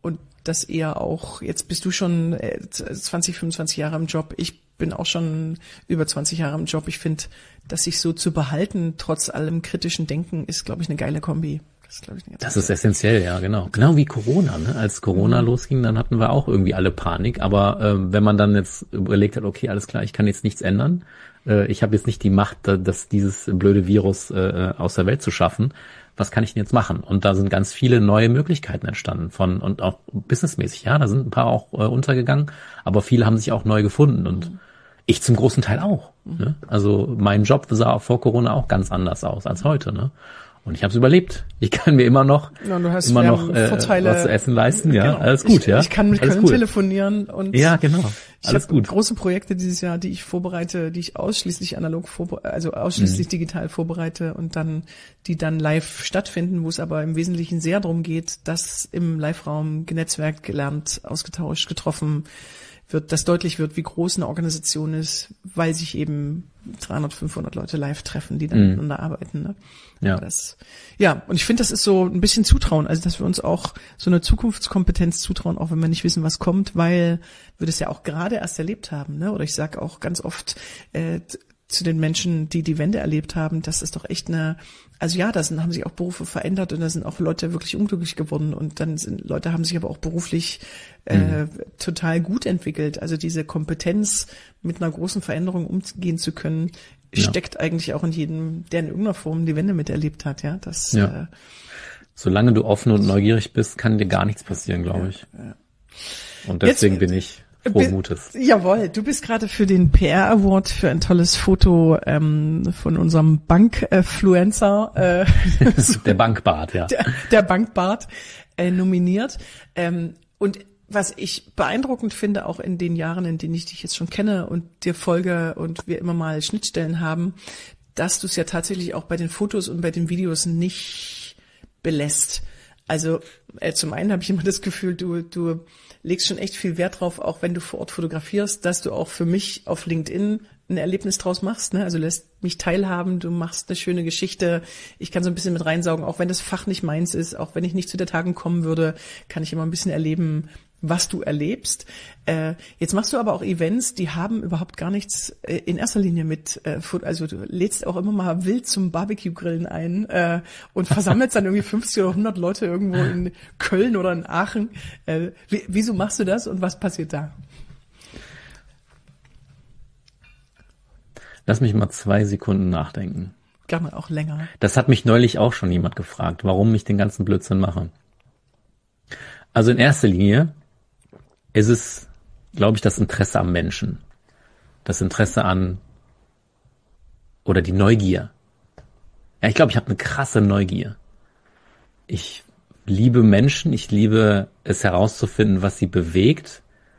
Speaker 2: das eher auch, jetzt bist du schon zwanzig, fünfundzwanzig Jahre im Job, ich bin auch schon über zwanzig Jahre im Job. Ich finde, das sich so zu behalten, trotz allem kritischen Denken, ist, glaube ich, eine geile Kombi. Das, ist, ich, eine
Speaker 3: das ist essentiell, ja, genau. Genau wie Corona, ne? Als Corona mhm. losging, dann hatten wir auch irgendwie alle Panik. Aber äh, wenn man dann jetzt überlegt hat, okay, alles klar, ich kann jetzt nichts ändern, äh, ich habe jetzt nicht die Macht, dass dieses blöde Virus äh, aus der Welt zu schaffen, was kann ich denn jetzt machen? Und da sind ganz viele neue Möglichkeiten entstanden von, und auch businessmäßig, ja, da sind ein paar auch äh, untergegangen, aber viele haben sich auch neu gefunden und mhm. ich zum großen Teil auch. Mhm. Ne? Also mein Job sah vor Corona auch ganz anders aus als heute, ne? Und ich habe es überlebt. Ich kann mir immer noch
Speaker 2: ja, du hast,
Speaker 3: immer noch äh, was zu essen leisten, ja, genau. Alles gut,
Speaker 2: ich,
Speaker 3: ja.
Speaker 2: Ich kann mit
Speaker 3: alles
Speaker 2: Köln
Speaker 3: cool.
Speaker 2: telefonieren und
Speaker 3: ja, genau.
Speaker 2: Alles ich habe große Projekte dieses Jahr, die ich vorbereite, die ich ausschließlich analog vorbereite, also ausschließlich mhm. digital vorbereite und dann die dann live stattfinden, wo es aber im Wesentlichen sehr darum geht, dass im Live-Raum genetzwerkt, gelernt, ausgetauscht, getroffen wird, dass deutlich wird, wie groß eine Organisation ist, weil sich eben dreihundert, fünfhundert Leute live treffen, die dann mhm. miteinander arbeiten. Ne?
Speaker 3: Ja.
Speaker 2: Das, ja, und ich finde, das ist so ein bisschen Zutrauen, also dass wir uns auch so eine Zukunftskompetenz zutrauen, auch wenn wir nicht wissen, was kommt, weil wir das ja auch gerade erst erlebt haben. Ne? Oder ich sage auch ganz oft äh, zu den Menschen, die die Wende erlebt haben, das ist doch echt eine, also ja, da sind, haben sich auch Berufe verändert und da sind auch Leute wirklich unglücklich geworden und dann sind Leute haben sich aber auch beruflich äh, mhm. total gut entwickelt. Also diese Kompetenz, mit einer großen Veränderung umgehen zu können, ja. steckt eigentlich auch in jedem, der in irgendeiner Form die Wende miterlebt hat. Ja, das.
Speaker 3: Ja. Äh, Solange du offen und neugierig bist, kann dir gar nichts passieren, glaube ich. Ja, ja. Und deswegen Jetzt, bin ich frohen Mutes.
Speaker 2: Jawohl, du bist gerade für den P R Award für ein tolles Foto ähm, von unserem Bankfluencer, äh,
Speaker 3: der Bankbart, ja.
Speaker 2: Der, der Bankbart äh, nominiert. Ähm, und was ich beeindruckend finde, auch in den Jahren, in denen ich dich jetzt schon kenne und dir folge und wir immer mal Schnittstellen haben, dass du es ja tatsächlich auch bei den Fotos und bei den Videos nicht belässt. Also äh, zum einen habe ich immer das Gefühl, du du legst schon echt viel Wert drauf, auch wenn du vor Ort fotografierst, dass du auch für mich auf LinkedIn ein Erlebnis draus machst, ne? Also lässt mich teilhaben, du machst eine schöne Geschichte, ich kann so ein bisschen mit reinsaugen, auch wenn das Fach nicht meins ist, auch wenn ich nicht zu der Tagung kommen würde, kann ich immer ein bisschen erleben, was du erlebst. Äh, jetzt machst du aber auch Events, die haben überhaupt gar nichts äh, in erster Linie mit äh, Food. Also du lädst auch immer mal wild zum Barbecue-Grillen ein äh, und versammelst dann irgendwie fünfzig oder hundert Leute irgendwo in Köln oder in Aachen. Äh, wie, wieso machst du das und was passiert da?
Speaker 3: Lass mich mal zwei Sekunden nachdenken.
Speaker 2: Gerne auch länger.
Speaker 3: Das hat mich neulich auch schon jemand gefragt, warum ich den ganzen Blödsinn mache. Also in erster Linie ist es, glaube ich, das Interesse am Menschen. Das Interesse an, oder die Neugier. Ja, ich glaube, ich habe eine krasse Neugier. Ich liebe Menschen, ich liebe es herauszufinden, was sie bewegt.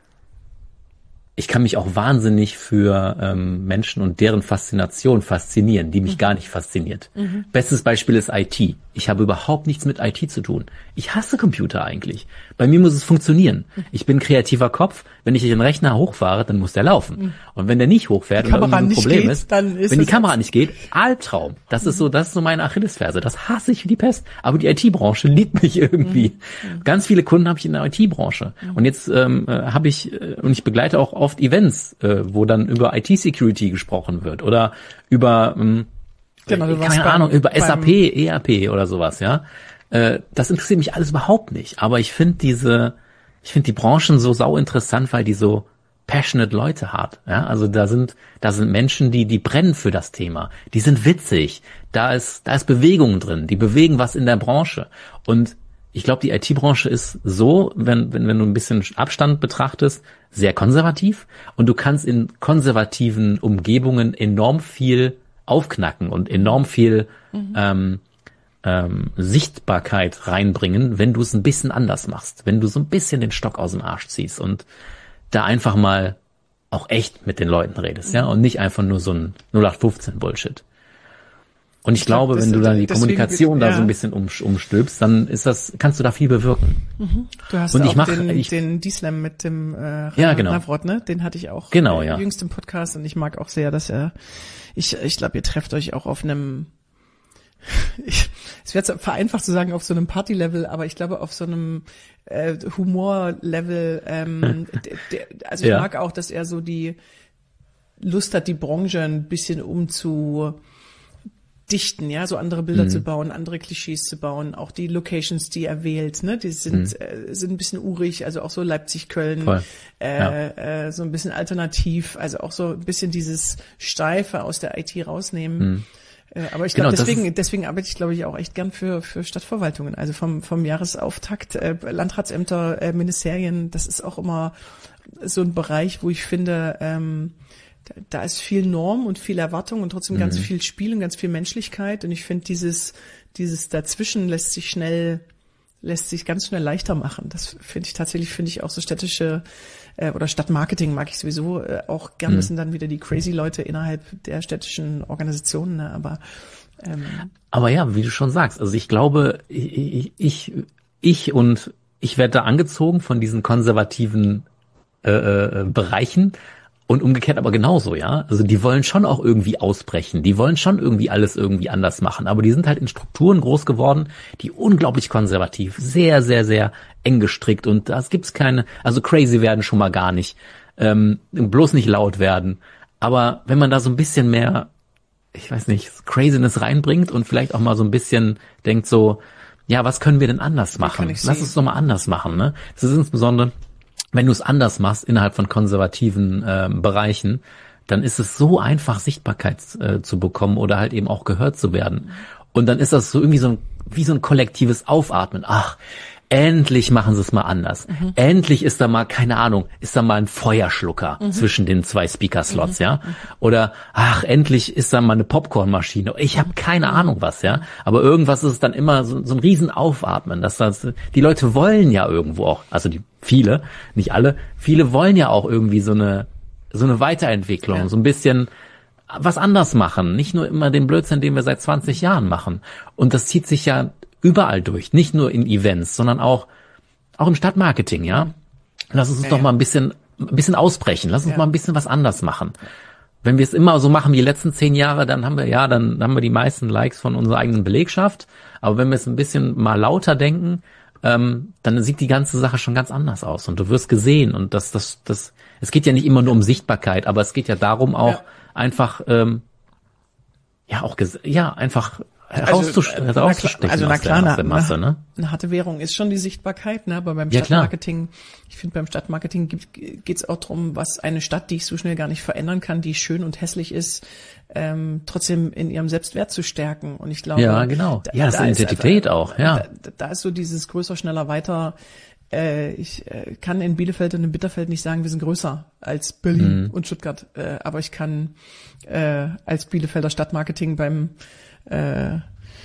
Speaker 3: Ich kann mich auch wahnsinnig für ähm, Menschen und deren Faszination faszinieren, die mich mhm. gar nicht fasziniert. Mhm. Bestes Beispiel ist I T. Ich habe überhaupt nichts mit I T zu tun. Ich hasse Computer eigentlich. Bei mir muss es funktionieren. Mhm. Ich bin ein kreativer Kopf. Wenn ich den Rechner hochfahre, dann muss der laufen. Mhm. Und wenn der nicht hochfährt oder irgendein Problem geht, ist, dann ist wenn die Kamera nicht geht, Albtraum. Das mhm. ist so, das ist so meine Achillesferse. Das hasse ich wie die Pest. Aber die I T-Branche liebt mich irgendwie. Mhm. Ganz viele Kunden habe ich in der I T-Branche. Mhm. Und jetzt ähm, habe ich, äh, und ich begleite auch oft Events, äh, wo dann über I T-Security gesprochen wird oder über, ähm, genau, du keine Ahnung, beim, über S A P, E R P oder sowas, ja. Äh, das interessiert mich alles überhaupt nicht. Aber ich finde diese, ich finde die Branchen so sau interessant, weil die so passionate Leute hat, ja. Also da sind, da sind Menschen, die, die brennen für das Thema. Die sind witzig. Da ist, da ist Bewegung drin. Die bewegen was in der Branche. Und ich glaube, die I T-Branche ist so, wenn, wenn, wenn du ein bisschen Abstand betrachtest, sehr konservativ. Und du kannst in konservativen Umgebungen enorm viel aufknacken und enorm viel mhm. ähm, ähm, Sichtbarkeit reinbringen, wenn du es ein bisschen anders machst. Wenn du so ein bisschen den Stock aus dem Arsch ziehst und da einfach mal auch echt mit den Leuten redest, mhm. ja, und nicht einfach nur so ein null acht fünfzehn Bullshit. Und ich, ich glaube, glaub, wenn du dann die Kommunikation da ja. so ein bisschen um, umstülpst, dann ist das, kannst du da viel bewirken.
Speaker 2: Mhm. Du hast
Speaker 3: und
Speaker 2: auch
Speaker 3: ich mach,
Speaker 2: den,
Speaker 3: ich,
Speaker 2: den D-Slam mit dem äh,
Speaker 3: ja, genau.
Speaker 2: Navrot, ne? Den hatte ich auch
Speaker 3: genau,
Speaker 2: äh,
Speaker 3: ja.
Speaker 2: jüngst im Podcast und ich mag auch sehr, dass er, ich, ich glaube, ihr trefft euch auch auf einem, ich, es wäre jetzt vereinfacht zu sagen auf so einem Party-Level, aber ich glaube auf so einem äh, Humor-Level, ähm, der, der, also ich ja. mag auch, dass er so die Lust hat, die Branche ein bisschen umzu dichten, ja, so andere Bilder mhm. zu bauen, andere Klischees zu bauen, auch die Locations, die er wählt, ne, die sind mhm. äh, sind ein bisschen urig, also auch so Leipzig, Köln, äh, ja. äh, so ein bisschen alternativ, also auch so ein bisschen dieses Steife aus der I T rausnehmen. Mhm. Äh, aber ich glaube, genau, deswegen deswegen arbeite ich, glaube ich, auch echt gern für für Stadtverwaltungen, also vom vom Jahresauftakt, äh, Landratsämter, äh, Ministerien, das ist auch immer so ein Bereich, wo ich finde, ähm, da ist viel Norm und viel Erwartung und trotzdem mhm. ganz viel Spiel und ganz viel Menschlichkeit. Und ich finde, dieses, dieses dazwischen lässt sich schnell, lässt sich ganz schnell leichter machen. Das finde ich tatsächlich, finde ich auch so städtische, äh, oder Stadtmarketing mag ich sowieso äh, auch gern. Mhm. Das sind dann wieder die crazy Leute innerhalb der städtischen Organisationen, ne? Aber, ähm,
Speaker 3: aber ja, wie du schon sagst, also ich glaube, ich, ich, ich und ich werde da angezogen von diesen konservativen äh, äh, Bereichen. Und umgekehrt aber genauso, ja. Also die wollen schon auch irgendwie ausbrechen. Die wollen schon irgendwie alles irgendwie anders machen. Aber die sind halt in Strukturen groß geworden, die unglaublich konservativ, sehr, sehr, sehr eng gestrickt. Und das gibt's keine, also crazy werden schon mal gar nicht. Ähm, bloß nicht laut werden. Aber wenn man da so ein bisschen mehr, ich weiß nicht, Craziness reinbringt und vielleicht auch mal so ein bisschen denkt so, ja, was können wir denn anders machen? Lass uns doch mal anders machen, ne? Das ist insbesondere, wenn du es anders machst innerhalb von konservativen äh, Bereichen, dann ist es so einfach, Sichtbarkeit äh, zu bekommen oder halt eben auch gehört zu werden. Und dann ist das so irgendwie so ein, wie so ein kollektives Aufatmen. Ach, endlich machen sie es mal anders. Mhm. Endlich ist da mal, keine Ahnung, ist da mal ein Feuerschlucker mhm. zwischen den zwei Speaker-Slots, mhm. ja. Oder, ach, endlich ist da mal eine Popcornmaschine. Ich habe keine Ahnung was, ja. Aber irgendwas ist dann immer so, so ein riesen Aufatmen. Dass das, die Leute wollen ja irgendwo auch, also die viele, nicht alle, viele wollen ja auch irgendwie so eine so eine Weiterentwicklung, ja. so ein bisschen was anders machen. Nicht nur immer den Blödsinn, den wir seit zwanzig Jahren machen. Und das zieht sich ja überall durch, nicht nur in Events, sondern auch auch im Stadtmarketing, ja. Lass uns ja, doch ja. mal ein bisschen ein bisschen ausbrechen. Lass uns ja. mal ein bisschen was anders machen. Wenn wir es immer so machen wie die letzten zehn Jahre, dann haben wir ja, dann haben wir die meisten Likes von unserer eigenen Belegschaft. Aber wenn wir es ein bisschen mal lauter denken, ähm, dann sieht die ganze Sache schon ganz anders aus und du wirst gesehen und das, das, das, es geht ja nicht immer nur um Sichtbarkeit, aber es geht ja darum auch ja. einfach, ähm, ja auch, ja einfach herauszustellen, also, herauszustechen
Speaker 2: also, na klar,
Speaker 3: aus der,
Speaker 2: na,
Speaker 3: aus der Masse, ne?
Speaker 2: Eine harte Währung ist schon die Sichtbarkeit, ne? Aber beim
Speaker 3: ja,
Speaker 2: Stadtmarketing, klar. ich finde beim Stadtmarketing geht es auch darum, was eine Stadt, die ich so schnell gar nicht verändern kann, die schön und hässlich ist, ähm, trotzdem in ihrem Selbstwert zu stärken. Und ich glaube,
Speaker 3: ja, genau. Da, ja, das da ist Identität einfach, auch, ja.
Speaker 2: Da, da ist so dieses größer, schneller, weiter. Äh, ich äh, kann in Bielefeld und in Bitterfeld nicht sagen, wir sind größer als Berlin mhm. und Stuttgart. Äh, aber ich kann äh, als Bielefelder Stadtmarketing beim äh,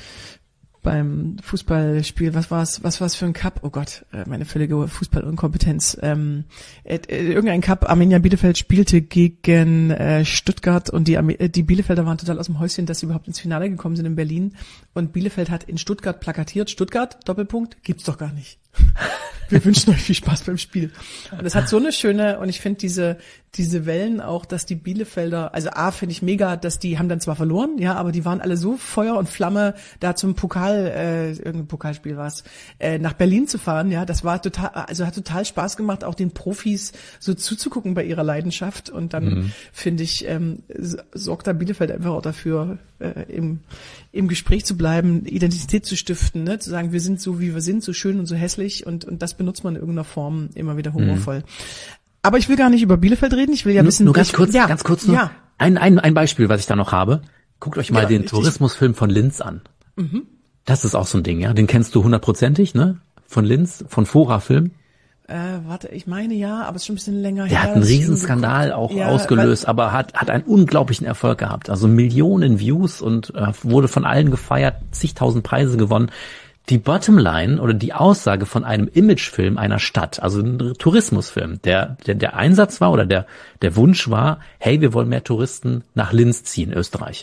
Speaker 2: beim Fußballspiel, was war's, was war's für ein Cup? Oh Gott, meine völlige Fußballunkompetenz. Ähm, äh, irgendein Cup, Arminia Bielefeld spielte gegen äh, Stuttgart und die, die Bielefelder waren total aus dem Häuschen, dass sie überhaupt ins Finale gekommen sind in Berlin. Und Bielefeld hat in Stuttgart plakatiert, Stuttgart, Doppelpunkt, gibt's doch gar nicht. Wir wünschen euch viel Spaß beim Spiel. Und es hat so eine schöne, und ich finde diese diese Wellen auch, dass die Bielefelder, also A, finde ich mega, dass die haben dann zwar verloren, ja, aber die waren alle so Feuer und Flamme, da zum Pokal, äh, irgendein Pokalspiel war es, äh, nach Berlin zu fahren, ja, das war total, also hat total Spaß gemacht, auch den Profis so zuzugucken bei ihrer Leidenschaft. Und dann mhm. finde ich, ähm, sorgt da Bielefeld einfach auch dafür, äh, im im Gespräch zu bleiben, Identität zu stiften, ne, zu sagen, wir sind so, wie wir sind, so schön und so hässlich, und und das benutzt man in irgendeiner Form immer wieder humorvoll. Mhm. Aber ich will gar nicht über Bielefeld reden, ich will ja
Speaker 3: nur,
Speaker 2: wissen...
Speaker 3: Nur ganz kurz,
Speaker 2: ja,
Speaker 3: ganz kurz nur,
Speaker 2: ja.
Speaker 3: ein, ein, ein Beispiel, was ich da noch habe. Guckt euch mal ja, den
Speaker 2: richtig.
Speaker 3: Tourismusfilm von Linz an.
Speaker 2: Mhm.
Speaker 3: Das ist auch so ein Ding, ja, den kennst du hundertprozentig, ne, von Linz, von Fora-Film.
Speaker 2: Äh, warte, ich meine ja, aber es ist schon ein bisschen länger
Speaker 3: Der
Speaker 2: her.
Speaker 3: hat einen Riesenskandal auch ja, ausgelöst, aber hat hat einen unglaublichen Erfolg gehabt. Also Millionen Views und äh, wurde von allen gefeiert, zigtausend Preise gewonnen. Die Bottomline oder die Aussage von einem Imagefilm einer Stadt, also ein Tourismusfilm, der, der der Einsatz war oder der der Wunsch war, hey, wir wollen mehr Touristen nach Linz ziehen, Österreich.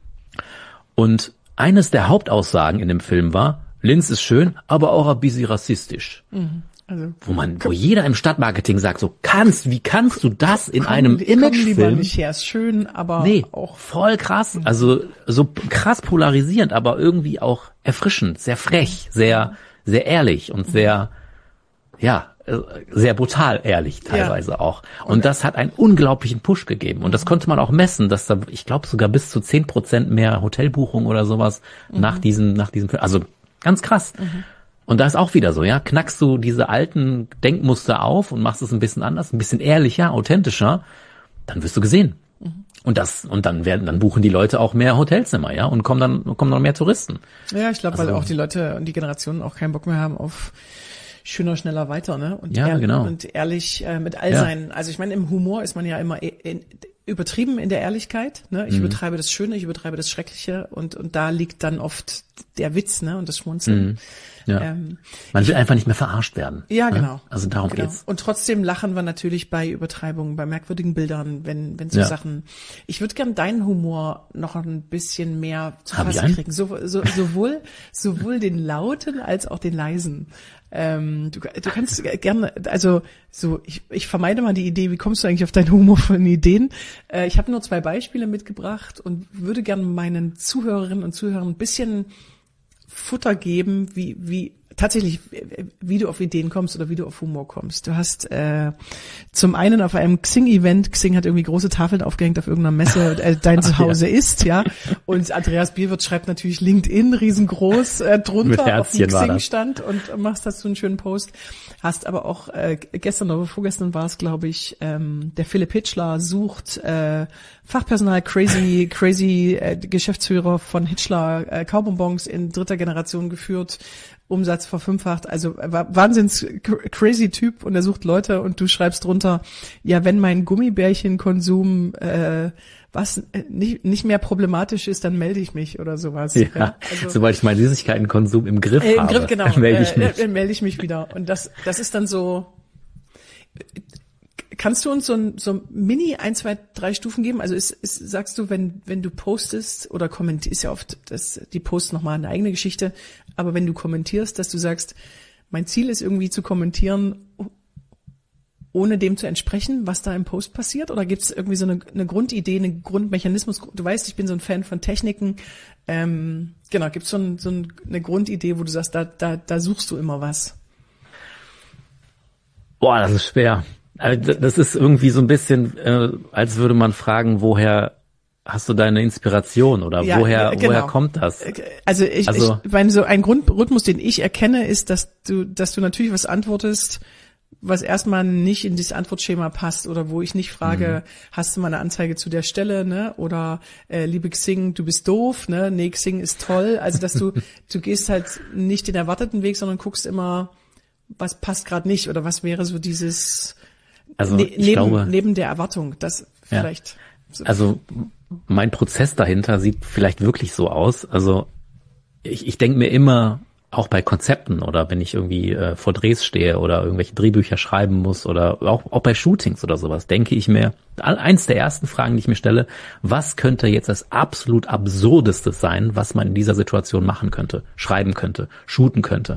Speaker 3: Und eines der Hauptaussagen in dem Film war, Linz ist schön, aber auch ein bisschen rassistisch.
Speaker 2: Mhm. Also,
Speaker 3: wo man, wo jeder im Stadtmarketing sagt, so kannst, wie kannst du das in
Speaker 2: komm,
Speaker 3: einem
Speaker 2: komm lieber
Speaker 3: Imagefilm?
Speaker 2: nicht her, ist schön, aber
Speaker 3: Nee,
Speaker 2: auch
Speaker 3: voll krass, also so krass polarisierend, aber irgendwie auch erfrischend, sehr frech, sehr, sehr ehrlich und sehr, ja, äh, sehr brutal ehrlich teilweise
Speaker 2: Ja.
Speaker 3: auch. Und das hat einen unglaublichen Push gegeben. Und das konnte man auch messen, dass da, ich glaube, sogar bis zu zehn Prozent mehr Hotelbuchungen oder sowas mhm. nach diesem, nach diesem Film. Also ganz krass. Mhm. Und da ist auch wieder so, ja, knackst du diese alten Denkmuster auf und machst es ein bisschen anders, ein bisschen ehrlicher, authentischer, dann wirst du gesehen. Mhm. Und das, und dann werden, dann buchen die Leute auch mehr Hotelzimmer, ja, und kommen dann, kommen dann mehr Touristen.
Speaker 2: Ja, ich glaube,
Speaker 3: Also,
Speaker 2: weil auch die Leute und die Generationen auch keinen Bock mehr haben auf schöner, schneller, weiter, ne? Und
Speaker 3: ja,
Speaker 2: ehrlich,
Speaker 3: genau.
Speaker 2: und ehrlich äh, mit all
Speaker 3: Ja.
Speaker 2: seinen, also ich meine, im Humor ist man ja immer in, in, übertrieben in der Ehrlichkeit, ne? Ich
Speaker 3: Mhm.
Speaker 2: übertreibe das Schöne, ich übertreibe das Schreckliche und und da liegt dann oft der Witz, ne? Und das Schmunzeln.
Speaker 3: Mhm. Ja.
Speaker 2: Ähm,
Speaker 3: Man will einfach nicht mehr verarscht werden.
Speaker 2: Ja,
Speaker 3: ne?
Speaker 2: genau.
Speaker 3: Also darum
Speaker 2: genau.
Speaker 3: geht's.
Speaker 2: Und trotzdem lachen wir natürlich bei Übertreibungen, bei merkwürdigen Bildern, wenn wenn so
Speaker 3: Ja.
Speaker 2: Sachen. Ich würde gern deinen Humor noch ein bisschen mehr zu
Speaker 3: Hab ich
Speaker 2: fassen
Speaker 3: einen?
Speaker 2: kriegen, so, so, sowohl sowohl den lauten als auch den leisen. Ähm, du, du kannst gerne, also so, ich, ich vermeide mal die Idee, wie kommst du eigentlich auf deinen humorvollen Ideen? Äh, ich habe nur zwei Beispiele mitgebracht und würde gerne meinen Zuhörerinnen und Zuhörern ein bisschen Futter geben, wie, wie tatsächlich, wie du auf Ideen kommst oder wie du auf Humor kommst. Du hast äh, zum einen auf einem Xing-Event, Xing hat irgendwie große Tafeln aufgehängt auf irgendeiner Messe, äh, dein Zuhause ja. ist, ja. Und Andreas Bierwirth schreibt natürlich LinkedIn riesengroß äh, drunter auf dem Xing-Stand und machst dazu einen schönen Post. Hast aber auch äh, gestern oder vorgestern war es, glaube ich, ähm, der Philipp Hitschler sucht äh, Fachpersonal, crazy, crazy äh, Geschäftsführer von Hitschler, äh, Kaubonbons in dritter Generation geführt, Umsatz verfünffacht, also wahnsinns crazy Typ und er sucht Leute und du schreibst drunter, ja, wenn mein Gummibärchenkonsum äh, was äh, nicht nicht mehr problematisch ist, dann melde ich mich oder sowas.
Speaker 3: Ja,
Speaker 2: ja also,
Speaker 3: sobald ich meinen Süßigkeitenkonsum im Griff
Speaker 2: äh, im
Speaker 3: habe,
Speaker 2: Griff, genau,
Speaker 3: melde ich mich.
Speaker 2: Äh, äh, melde ich mich wieder. Und das das ist dann so. Kannst du uns so ein, so ein Mini ein, zwei, drei Stufen geben? Also ist, ist, sagst du, wenn, wenn du postest oder kommentierst, ist ja oft das, die Post nochmal eine eigene Geschichte, aber wenn du kommentierst, dass du sagst, mein Ziel ist irgendwie zu kommentieren, ohne dem zu entsprechen, was da im Post passiert? Oder gibt es irgendwie so eine, eine Grundidee, einen Grundmechanismus? Du weißt, ich bin so ein Fan von Techniken. Ähm, genau, gibt es so, ein, so eine Grundidee, wo du sagst, da, da, da suchst du immer was?
Speaker 3: Boah, das ist schwer. Also das ist irgendwie so ein bisschen, äh, als würde man fragen, woher hast du deine Inspiration oder ja, woher genau. woher kommt das?
Speaker 2: Also ich, also ich meine, so ein Grundrhythmus, den ich erkenne, ist, dass du dass du natürlich was antwortest, was erstmal nicht in das Antwortschema passt oder wo ich nicht frage, mhm. hast du mal eine Anzeige zu der Stelle, ne? Oder äh, liebe Xing, du bist doof, ne? Nee, Xing ist toll. Also dass du du gehst halt nicht den erwarteten Weg, sondern guckst immer, was passt gerade nicht oder was wäre so dieses
Speaker 3: Also
Speaker 2: ne,
Speaker 3: ich
Speaker 2: neben,
Speaker 3: glaube,
Speaker 2: neben der Erwartung, das vielleicht.
Speaker 3: Ja. So. Also mein Prozess dahinter sieht vielleicht wirklich so aus. Also ich, ich denke mir immer, auch bei Konzepten oder wenn ich irgendwie äh, vor Drehs stehe oder irgendwelche Drehbücher schreiben muss oder auch, auch bei Shootings oder sowas, denke ich mir, eins der ersten Fragen, die ich mir stelle, was könnte jetzt das absolut Absurdeste sein, was man in dieser Situation machen könnte, schreiben könnte, shooten könnte.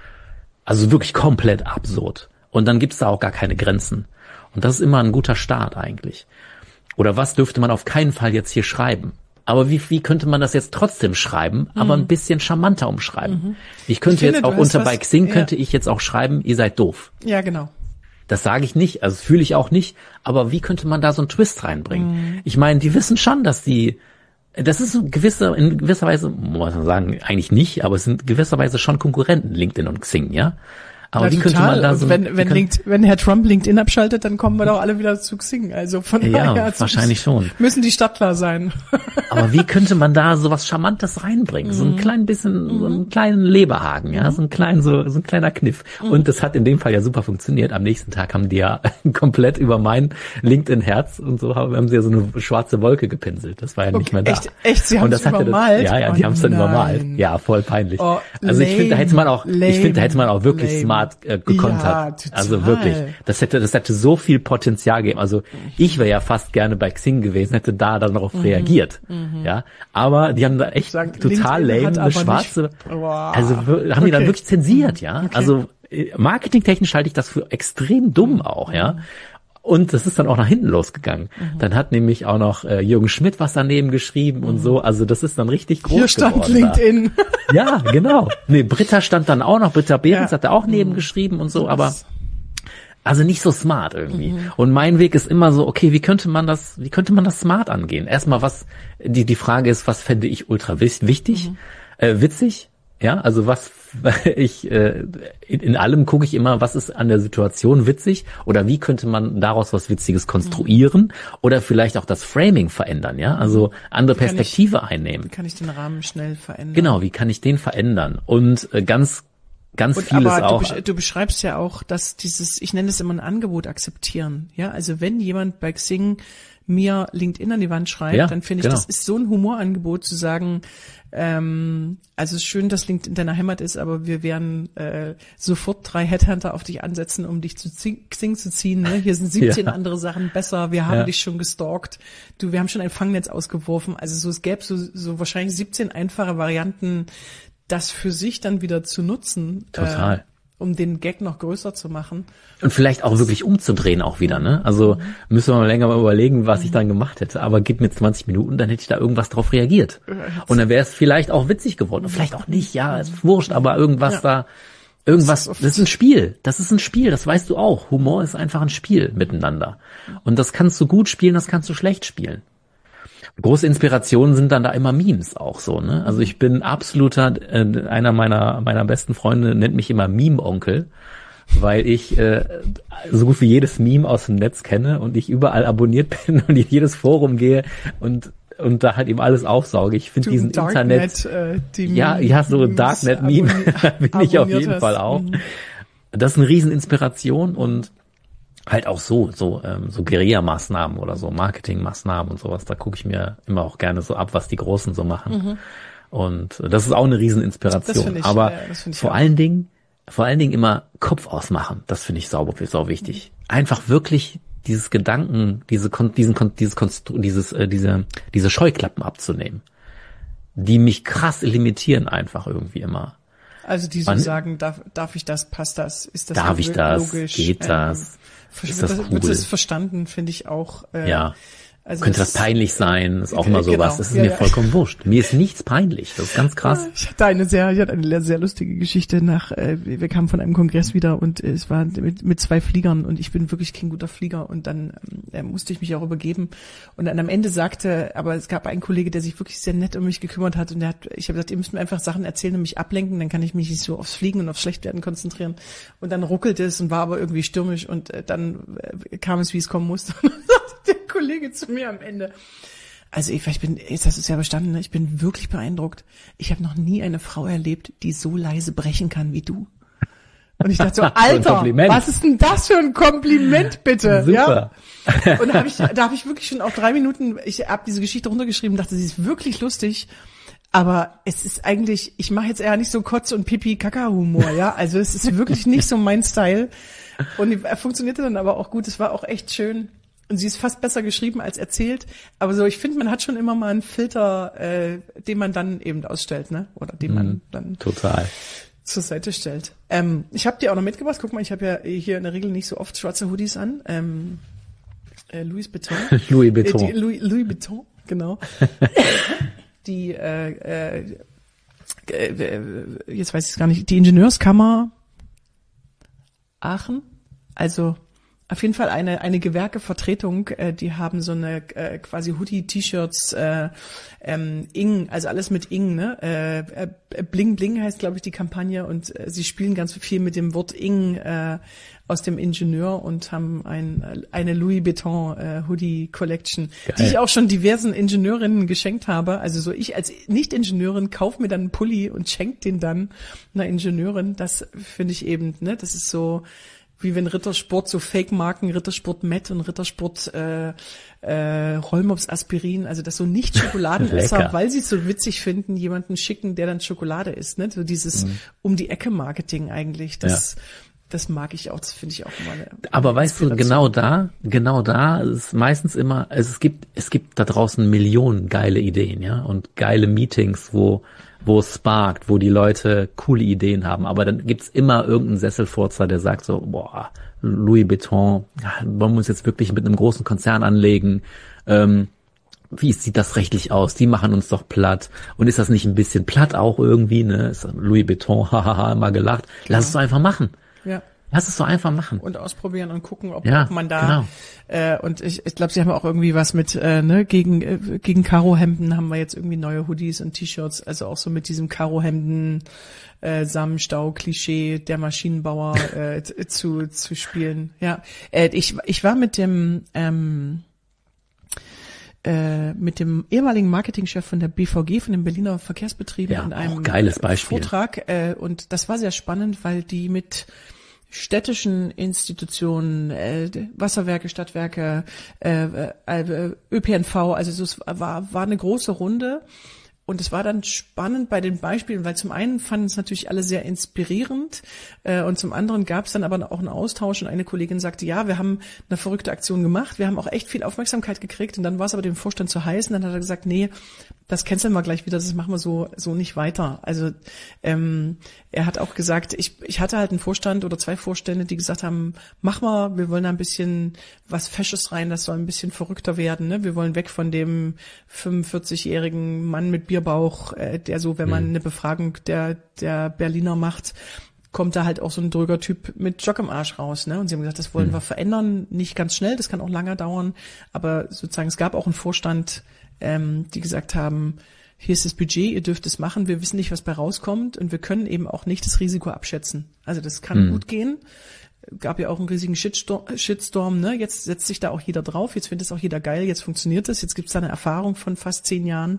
Speaker 3: Also wirklich komplett absurd. Und dann gibt's da auch gar keine Grenzen. Und das ist immer ein guter Start eigentlich. Oder was dürfte man auf keinen Fall jetzt hier schreiben? Aber wie, wie könnte man das jetzt trotzdem schreiben, mhm. aber ein bisschen charmanter umschreiben? Mhm. Ich könnte ich finde, jetzt auch unter bei Xing ja. könnte ich jetzt auch schreiben, ihr seid doof.
Speaker 2: Ja, genau.
Speaker 3: Das sage ich nicht, also fühle ich auch nicht. Aber wie könnte man da so einen Twist reinbringen? Mhm. Ich meine, die wissen schon, dass die, das ist in gewisser, in gewisser Weise, muss man sagen, eigentlich nicht, aber es sind in gewisser Weise schon Konkurrenten, LinkedIn und Xing, ja? Aber
Speaker 2: ja,
Speaker 3: wie
Speaker 2: total.
Speaker 3: könnte man da so...
Speaker 2: Wenn, wenn, Linkt, wenn Herr Trump LinkedIn abschaltet, dann kommen wir doch alle wieder zu Xing. Also von
Speaker 3: ja,
Speaker 2: daher
Speaker 3: wahrscheinlich schon.
Speaker 2: Müssen die Stadtler sein.
Speaker 3: Aber wie könnte man da so was Charmantes reinbringen? So ein klein bisschen, mhm. so einen kleinen Leberhaken, ja, so ein kleinen, so, so ein kleiner Kniff. Mhm. Und das hat in dem Fall ja super funktioniert. Am nächsten Tag haben die ja komplett über mein LinkedIn-Herz und so haben sie ja so eine schwarze Wolke gepinselt. Das war ja nicht
Speaker 2: okay,
Speaker 3: mehr da.
Speaker 2: Echt, echt? Sie haben es übermalt?
Speaker 3: Das, ja, ja, die
Speaker 2: oh,
Speaker 3: haben es dann übermalt. Ja, voll peinlich. Oh, also
Speaker 2: lame,
Speaker 3: ich finde, da hätte man auch,
Speaker 2: lame,
Speaker 3: ich finde, da hätte man auch wirklich lame. smart äh, gekontert. Ja, also wirklich, das hätte, das hätte so viel Potenzial gegeben. Also ich wäre ja fast gerne bei Xing gewesen, hätte da dann darauf mhm. reagiert. Mhm. Ja, aber die haben da echt sag, total LinkedIn lame, eine schwarze, wow. also haben okay. die dann wirklich zensiert, ja. Okay. Also marketingtechnisch halte ich das für extrem dumm auch, ja. Und das ist dann auch nach hinten losgegangen. Mhm. Dann hat nämlich auch noch äh, Jürgen Schmidt was daneben geschrieben mhm. und so. Also das ist dann richtig groß
Speaker 2: Hier stand
Speaker 3: geworden.
Speaker 2: LinkedIn.
Speaker 3: Da. Ja, genau. Nee, Britta stand dann auch noch. Britta Behrens
Speaker 2: ja.
Speaker 3: hat da auch neben mhm. geschrieben und so. Aber also nicht so smart irgendwie.
Speaker 2: Mhm.
Speaker 3: Und mein Weg ist immer so, okay, wie könnte man das, wie könnte man das smart angehen? Erstmal was, die die Frage ist, was fände ich ultra wichtig, mhm. äh, witzig? Ja, also was ich äh, in, in allem gucke ich immer, was ist an der Situation witzig oder wie könnte man daraus was Witziges konstruieren mhm. oder vielleicht auch das Framing verändern, ja, also andere wie Perspektive
Speaker 2: ich,
Speaker 3: einnehmen.
Speaker 2: Wie kann ich den Rahmen schnell verändern?
Speaker 3: Genau, wie kann ich den verändern? Und äh, ganz ganz
Speaker 2: und,
Speaker 3: vieles
Speaker 2: aber
Speaker 3: auch.
Speaker 2: Du, besch- du beschreibst ja auch, dass dieses, ich nenne es immer ein Angebot akzeptieren, ja, also wenn jemand bei Xing mir LinkedIn an die Wand schreibt, ja, dann finde ich, genau. das ist so ein Humorangebot zu sagen, ähm, also es ist schön, dass LinkedIn deiner Heimat ist, aber wir werden äh, sofort drei Headhunter auf dich ansetzen, um dich zu Xing zu ziehen. Ne? Hier sind siebzehn ja. andere Sachen besser, wir haben ja. dich schon gestalkt, du, wir haben schon ein Fangnetz ausgeworfen, also so es gäbe so, so wahrscheinlich siebzehn einfache Varianten, das für sich dann wieder zu nutzen.
Speaker 3: Total.
Speaker 2: Äh, um den Gag noch größer zu machen.
Speaker 3: Und vielleicht auch wirklich umzudrehen auch wieder, ne? Also mhm. müssen wir mal länger mal überlegen, was mhm. ich dann gemacht hätte. Aber gib mir zwanzig Minuten, dann hätte ich da irgendwas drauf reagiert. Und dann wäre es vielleicht auch witzig geworden. Vielleicht auch nicht, ja, ist wurscht, aber irgendwas ja. da, irgendwas, das ist ein Spiel. Das ist ein Spiel, das weißt du auch. Humor ist einfach ein Spiel miteinander. Und das kannst du gut spielen, das kannst du schlecht spielen. Große Inspirationen sind dann da immer Memes auch so, ne? Also ich bin absoluter, äh, einer meiner meiner besten Freunde nennt mich immer Meme-Onkel, weil ich äh, so gut wie jedes Meme aus dem Netz kenne und ich überall abonniert bin und in jedes Forum gehe und und da halt eben alles aufsauge. Ich finde diesen Darknet, Internet, äh, die ja, ja, so Darknet-Meme bin ich auf jeden Fall auch. Das ist eine Rieseninspiration und halt auch so, so, ähm, so Guerilla-Maßnahmen oder so Marketing-Maßnahmen und sowas, da gucke ich mir immer auch gerne so ab, was die Großen so machen. Mhm. Und das ist auch eine Rieseninspiration. Ich, Aber ja, vor auch. allen Dingen, vor allen Dingen immer Kopf ausmachen. Das finde ich sauber, sau wichtig. Mhm. Einfach wirklich dieses Gedanken, diese, diesen, dieses, Konstru dieses, äh, diese, diese Scheuklappen abzunehmen, die mich krass limitieren einfach irgendwie immer.
Speaker 2: Also die so sagen, darf, darf ich das, passt das, ist das
Speaker 3: darf ich das,
Speaker 2: logisch,
Speaker 3: geht das,
Speaker 2: ähm,
Speaker 3: ist das cool?
Speaker 2: Wird das verstanden, finde ich auch. Äh,
Speaker 3: ja.
Speaker 2: Also
Speaker 3: könnte das, das peinlich sein, ist auch immer sowas. Genau, das ist ja, mir ja. vollkommen wurscht. Mir ist nichts peinlich, das ist ganz krass.
Speaker 2: Ich hatte eine sehr, ich hatte eine sehr lustige Geschichte nach, äh, wir kamen von einem Kongress wieder und es war mit, mit zwei Fliegern und ich bin wirklich kein guter Flieger und dann äh, musste ich mich auch übergeben und dann am Ende sagte, aber es gab einen Kollege, der sich wirklich sehr nett um mich gekümmert hat und der hat, ich habe gesagt, ihr müsst mir einfach Sachen erzählen und mich ablenken, dann kann ich mich nicht so aufs Fliegen und aufs Schlechtwerden konzentrieren und dann ruckelte es und war aber irgendwie stürmisch und äh, dann äh, kam es, wie es kommen musste und dann sagte der Kollege zu mir am Ende, also Eva, ich bin, jetzt hast du es ja verstanden, ich bin wirklich beeindruckt. Ich habe noch nie eine Frau erlebt, die so leise brechen kann wie du. Und ich dachte so, Alter, was ist denn das für ein Kompliment, bitte?
Speaker 3: Super.
Speaker 2: Ja? Und da habe ich, da habe ich wirklich schon auch drei Minuten, ich habe diese Geschichte runtergeschrieben, dachte, sie ist wirklich lustig. Aber es ist eigentlich, ich mache jetzt eher nicht so Kotz- und Pipi-Kaka-Humor, ja. Also es ist wirklich nicht so mein Style. Und er funktionierte dann aber auch gut. Es war auch echt schön. Und sie ist fast besser geschrieben als erzählt. Aber so, ich finde, man hat schon immer mal einen Filter, äh, den man dann eben ausstellt, ne? Oder den man dann
Speaker 3: total
Speaker 2: zur Seite stellt. Ähm, ich habe dir auch noch mitgebracht. Guck mal, ich habe ja hier in der Regel nicht so oft schwarze Hoodies an. Ähm, äh, Louis Vuitton.
Speaker 3: Louis Vuitton.
Speaker 2: Äh, die, Louis, Louis Vuitton, genau. die, äh, äh, äh, jetzt weiß ich es gar nicht, die Ingenieurskammer Aachen, also auf jeden Fall eine eine Gewerkevertretung, äh, die haben so eine äh, quasi Hoodie-T-Shirts, äh, ähm, Ing, also alles mit Ing, ne? Äh, äh, Bling Bling heißt, glaube ich, die Kampagne und äh, sie spielen ganz viel mit dem Wort Ing äh, aus dem Ingenieur und haben ein eine Louis Vuitton äh, Hoodie Collection, Geil. Die ich auch schon diversen Ingenieurinnen geschenkt habe. Also so ich als Nicht-Ingenieurin kaufe mir dann einen Pulli und schenke den dann einer Ingenieurin. Das finde ich eben, ne? Das ist so wie wenn Rittersport so Fake-Marken, Rittersport Met und Rittersport äh, äh, Rollmops Aspirin, also das so nicht Schokoladenesser, weil sie es so witzig finden, jemanden schicken, der dann Schokolade isst, ne? So dieses mhm. um die Ecke Marketing eigentlich, das ja. das mag ich auch, das finde ich auch immer eine
Speaker 3: Aber weißt du, genau da, genau da ist meistens immer, also es gibt es gibt da draußen Millionen geile Ideen, ja, und geile Meetings, wo wo es sparkt, wo die Leute coole Ideen haben. Aber dann gibt's immer irgendeinen Sesselfurzer, der sagt so, boah, Louis Vuitton, wollen wir uns jetzt wirklich mit einem großen Konzern anlegen? Ähm, wie sieht das rechtlich aus? Die machen uns doch platt. Und ist das nicht ein bisschen platt auch irgendwie, ne? Ist Louis Vuitton, hahaha, immer gelacht. Lass
Speaker 2: Genau.
Speaker 3: es doch einfach machen.
Speaker 2: Ja.
Speaker 3: Lass es doch einfach machen.
Speaker 2: Und ausprobieren und gucken, ob,
Speaker 3: Ja,
Speaker 2: ob man da
Speaker 3: genau.
Speaker 2: äh, und ich, ich glaube, sie haben auch irgendwie was mit äh, ne gegen äh, gegen Karohemden haben wir jetzt irgendwie neue Hoodies und T-Shirts, also auch so mit diesem Karohemden äh, Samenstau Klischee der Maschinenbauer äh, zu zu spielen. Ja, äh, ich ich war mit dem ähm, äh, mit dem ehemaligen Marketingchef von der B V G, von den Berliner Verkehrsbetrieben,
Speaker 3: Ja,
Speaker 2: in einem
Speaker 3: auch geiles Beispiel.
Speaker 2: Vortrag äh, und das war sehr spannend, weil die mit städtischen Institutionen, äh, Wasserwerke, Stadtwerke, äh, äh, Ö P N V, also so, es war war eine große Runde. Und es war dann spannend bei den Beispielen, weil zum einen fanden es natürlich alle sehr inspirierend äh, und zum anderen gab es dann aber auch einen Austausch und eine Kollegin sagte, ja, wir haben eine verrückte Aktion gemacht, wir haben auch echt viel Aufmerksamkeit gekriegt und dann war es aber dem Vorstand zu heiß und dann hat er gesagt, nee, das canceln wir gleich wieder, das machen wir so so nicht weiter. Also ähm, er hat auch gesagt, ich ich hatte halt einen Vorstand oder zwei Vorstände, die gesagt haben, mach mal, wir wollen da ein bisschen was Fesches rein, das soll ein bisschen verrückter werden, ne? Wir wollen weg von dem fünfundvierzigjährigen Mann mit Bierbauch, äh, der so, wenn man eine Befragung der der Berliner macht, kommt da halt auch so ein dröger Typ mit Jock im Arsch raus, ne? Und sie haben gesagt, das wollen mhm. wir verändern, nicht ganz schnell, das kann auch lange dauern, aber sozusagen es gab auch einen Vorstand, ähm, die gesagt haben, hier ist das Budget, ihr dürft es machen, wir wissen nicht, was bei rauskommt und wir können eben auch nicht das Risiko abschätzen. Also das kann mhm. gut gehen. Gab ja auch einen riesigen Shitstorm, Shitstorm, ne? Jetzt setzt sich da auch jeder drauf, jetzt findet es auch jeder geil, jetzt funktioniert es, jetzt gibt es da eine Erfahrung von fast zehn Jahren.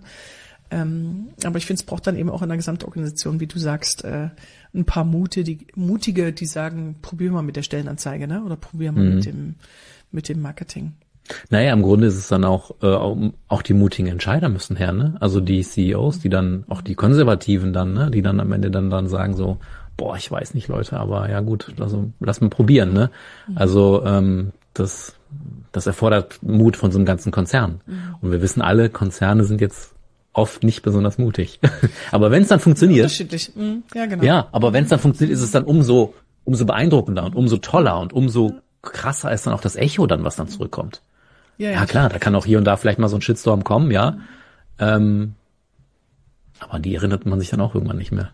Speaker 2: Ähm, aber ich finde, es braucht dann eben auch in der Gesamtorganisation, wie du sagst, äh, ein paar Mute, die, Mutige, die sagen, probieren wir mit der Stellenanzeige, ne? Oder probieren wir mhm. mit dem, mit dem Marketing.
Speaker 3: Naja, im Grunde ist es dann auch, äh, auch die mutigen Entscheider müssen her, ne? Also die C E Os, die dann, auch die Konservativen dann, ne? Die dann am Ende dann, dann sagen so, boah, ich weiß nicht, Leute, aber ja gut, also lass mal probieren, ne? Mhm. Also ähm, das, das erfordert Mut von so einem ganzen Konzern. Mhm. Und wir wissen alle, Konzerne sind jetzt oft nicht besonders mutig. Aber wenn es dann funktioniert.
Speaker 2: Unterschiedlich, mhm. ja genau.
Speaker 3: Ja, aber wenn es dann funktioniert, ist es dann umso, umso beeindruckender und umso toller und umso krasser ist dann auch das Echo dann, was dann zurückkommt. Ja, ja, ja klar, da kann auch hier und da vielleicht mal so ein Shitstorm kommen, ja. Ähm, aber die erinnert man sich dann auch irgendwann nicht mehr.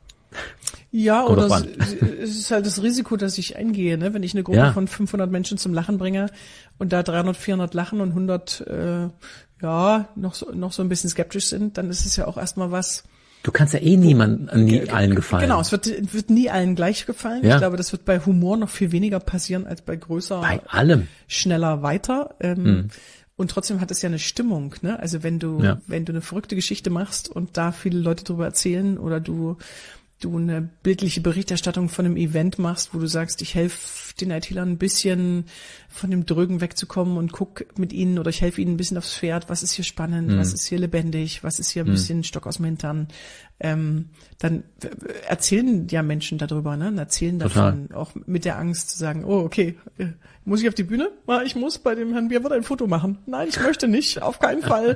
Speaker 2: Ja, Kommt oder es, es ist halt das Risiko, dass ich eingehe, ne? Wenn ich eine Gruppe ja. von fünfhundert Menschen zum Lachen bringe und da dreihundert, vierhundert lachen und hundert äh, ja noch so, noch so ein bisschen skeptisch sind, dann ist es ja auch erstmal was.
Speaker 3: Du kannst ja eh niemand an nie allen gefallen.
Speaker 2: Genau, es wird, wird nie allen gleich gefallen. Ja. Ich glaube, das wird bei Humor noch viel weniger passieren als bei größer,
Speaker 3: bei allem.
Speaker 2: Schneller, weiter. Ähm, hm. Und trotzdem hat es ja eine Stimmung, ne? Also wenn du, ja. wenn du eine verrückte Geschichte machst und da viele Leute drüber erzählen oder du du eine bildliche Berichterstattung von einem Event machst, wo du sagst, ich helfe den I T-Lern ein bisschen von dem Drögen wegzukommen und guck mit ihnen oder ich helfe ihnen ein bisschen aufs Pferd, was ist hier spannend, mhm. was ist hier lebendig, was ist hier ein mhm. bisschen Stock aus dem Hintern, ähm, dann erzählen ja Menschen darüber, ne? Und erzählen davon, Total. Auch mit der Angst zu sagen, oh, okay, muss ich auf die Bühne? Ich muss bei dem Herrn Bierwirt ein Foto machen. Nein, ich möchte nicht, auf keinen Fall.